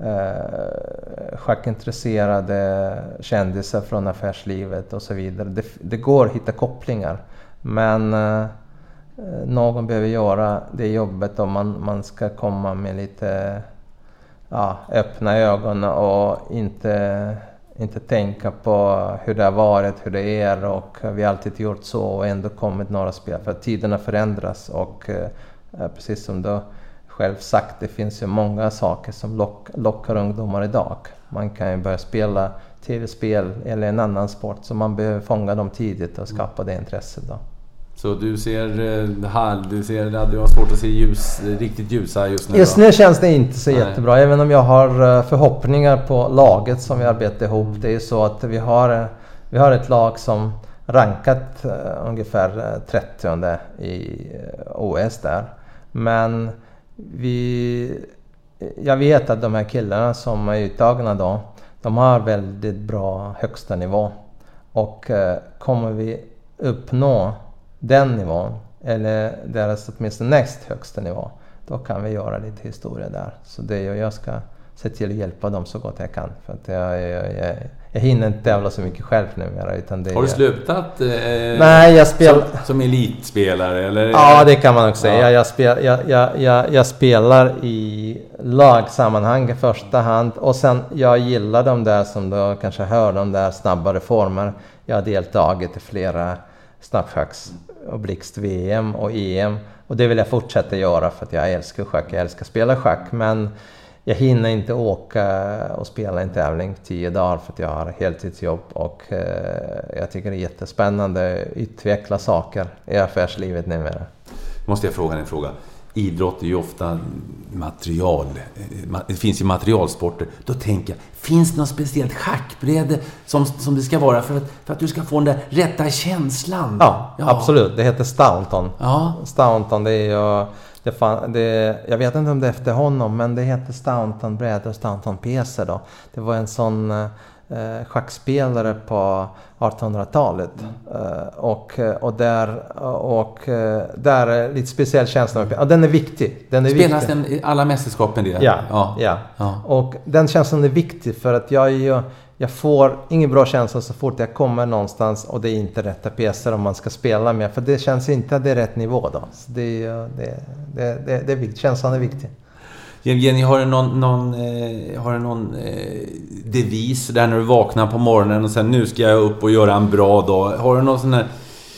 Uh, schackintresserade kändisar från affärslivet och så vidare. Det, det går att hitta kopplingar, men uh, någon behöver göra det jobbet om man, man ska komma med lite ja, öppna ögon och inte, inte tänka på hur det har varit, hur det är, och vi har alltid gjort så och ändå kommit några spel, för att tiderna förändras och uh, precis som då själv sagt, det finns ju många saker som lock, lockar ungdomar idag. Man kan ju börja spela tv-spel eller en annan sport, så man behöver fånga dem tidigt och skapa det intresset då. Så du ser här, du ser att du har svårt att se ljus, riktigt ljusa just nu? Just nu känns det inte så Nej. jättebra, även om jag har förhoppningar på laget som vi arbetar ihop. Det är ju så att vi har, vi har ett lag som rankat uh, ungefär trettionde i O S där. Men Vi, jag vet att de här killarna som är uttagna då, de har väldigt bra högsta nivå. Och eh, kommer vi uppnå den nivån eller deras åtminstone näst högsta nivå, då kan vi göra lite historia där. Så det är, jag ska se till att hjälpa dem så gott jag kan. För att jag, jag, jag, jag hinner inte tävla så mycket själv numera. Utan det har du är, slutat eh, nej, jag spel... som, som elitspelare? Eller? Ja, det kan man också säga. Ja. Jag, jag, spel, jag, jag, jag, jag spelar i lagsammanhang i första hand. Och sen, jag gillar de där som då kanske hör, de där snabbare former. Jag har deltagit i flera snabbschacks- och blixt-V M och E M. Och det vill jag fortsätta göra för att jag älskar schack. Jag älskar spela schack. Men jag hinner inte åka och spela en tävling tio dagar för att jag har heltidsjobb. Och eh, jag tycker det är jättespännande att utveckla saker i affärslivet numera. Måste jag fråga en fråga? Idrott är ju ofta material. Det finns ju materialsporter. Då tänker jag, finns det något speciellt schackbräde som, som det ska vara för att, för att du ska få den där rätta känslan? Ja, ja. Absolut. Det heter Staunton. Ja. Staunton, det är ju... Det fan, det, jag vet inte om det är efter honom, men det heter Staunton brädor och Staunton pjäser då. Det var en sån eh, schackspelare på artonhundratalet. Mm. Eh, och, och där och där är lite speciell känsla. Ja, den är viktig. Den är Spelas viktig. den i alla mästerskapen det? Ja, ja. ja. ja. Och den känslan är viktig för att jag är ju... Jag får ingen bra känsla så fort jag kommer någonstans och det är inte rätta pjäser om man ska spela med. För det känns inte att det är rätt nivå då. Så det, det, det, det, det är viktigt. Känslan är viktig. Jenny, har du någon, någon, eh, har du någon eh, devis där när du vaknar på morgonen och sen nu ska jag upp och göra en bra dag? Har du någon sån här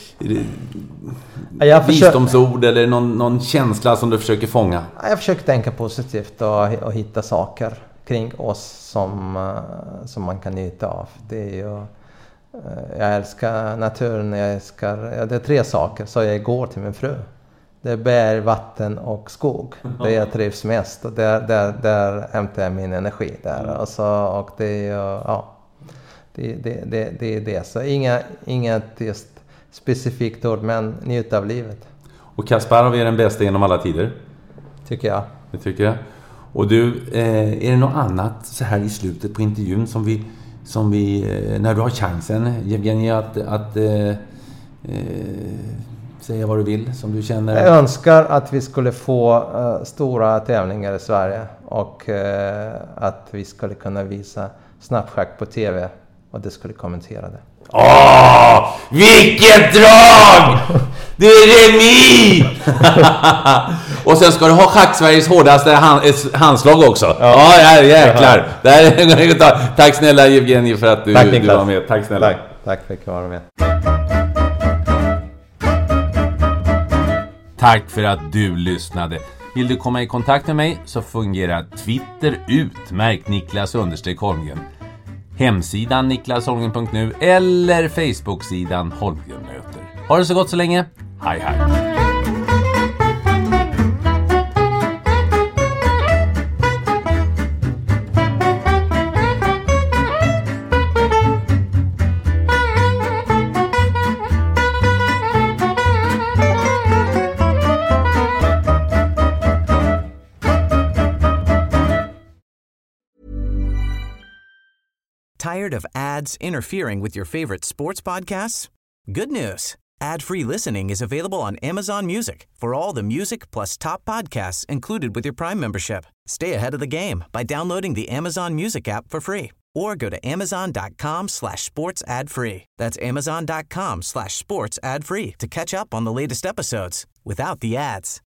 eh, jag visdomsord försöker, eller någon, någon känsla som du försöker fånga? Jag försöker tänka positivt och, och hitta saker kring oss som, som man kan njuta av. Det är ju, jag älskar naturen, jag älskar, ja, det är tre saker så jag går till min fru. Det är berg, vatten och skog. Det är jag trivs mest och där, där, där hämtar jag min energi där. Och, så, och det är ju, ja, det, det, det, det är det. Så inga, inget just specifikt ord, men njuta av livet. Och Kasparov är den bästa genom alla tider? Tycker jag. Det tycker jag. Och du, eh, är det något annat så här i slutet på intervjun som vi, som vi eh, när du har chansen, Evgeni, att, att eh, eh, säga vad du vill som du känner? Jag önskar att vi skulle få uh, stora tävlingar i Sverige och uh, att vi skulle kunna visa snabbschack på tv och det skulle kommentera det. Åh, vilket drag! Det är remi! Och sen ska du ha Schack-Sveriges hårdaste handslag också. Ja, ja jäklar. Där, tack snälla Evgeni för att du, tack, du var med. Tack snälla. Tack, tack för att jag var med. Tack för att du lyssnade. Vill du komma i kontakt med mig så fungerar Twitter utmärkt Niklas understreck Holmgren. Hemsidan niklas holmgren punkt nu eller Facebook-sidan Holmgren möter. Ha det så gott så länge. Hej hej. Tired of ads interfering with your favorite sports podcasts? Good news. Ad-free listening is available on Amazon Music for all the music plus top podcasts included with your Prime membership. Stay ahead of the game by downloading the Amazon Music app for free or go to amazon.com slash sports ad free. That's amazon.com slash sports ad free to catch up on the latest episodes without the ads.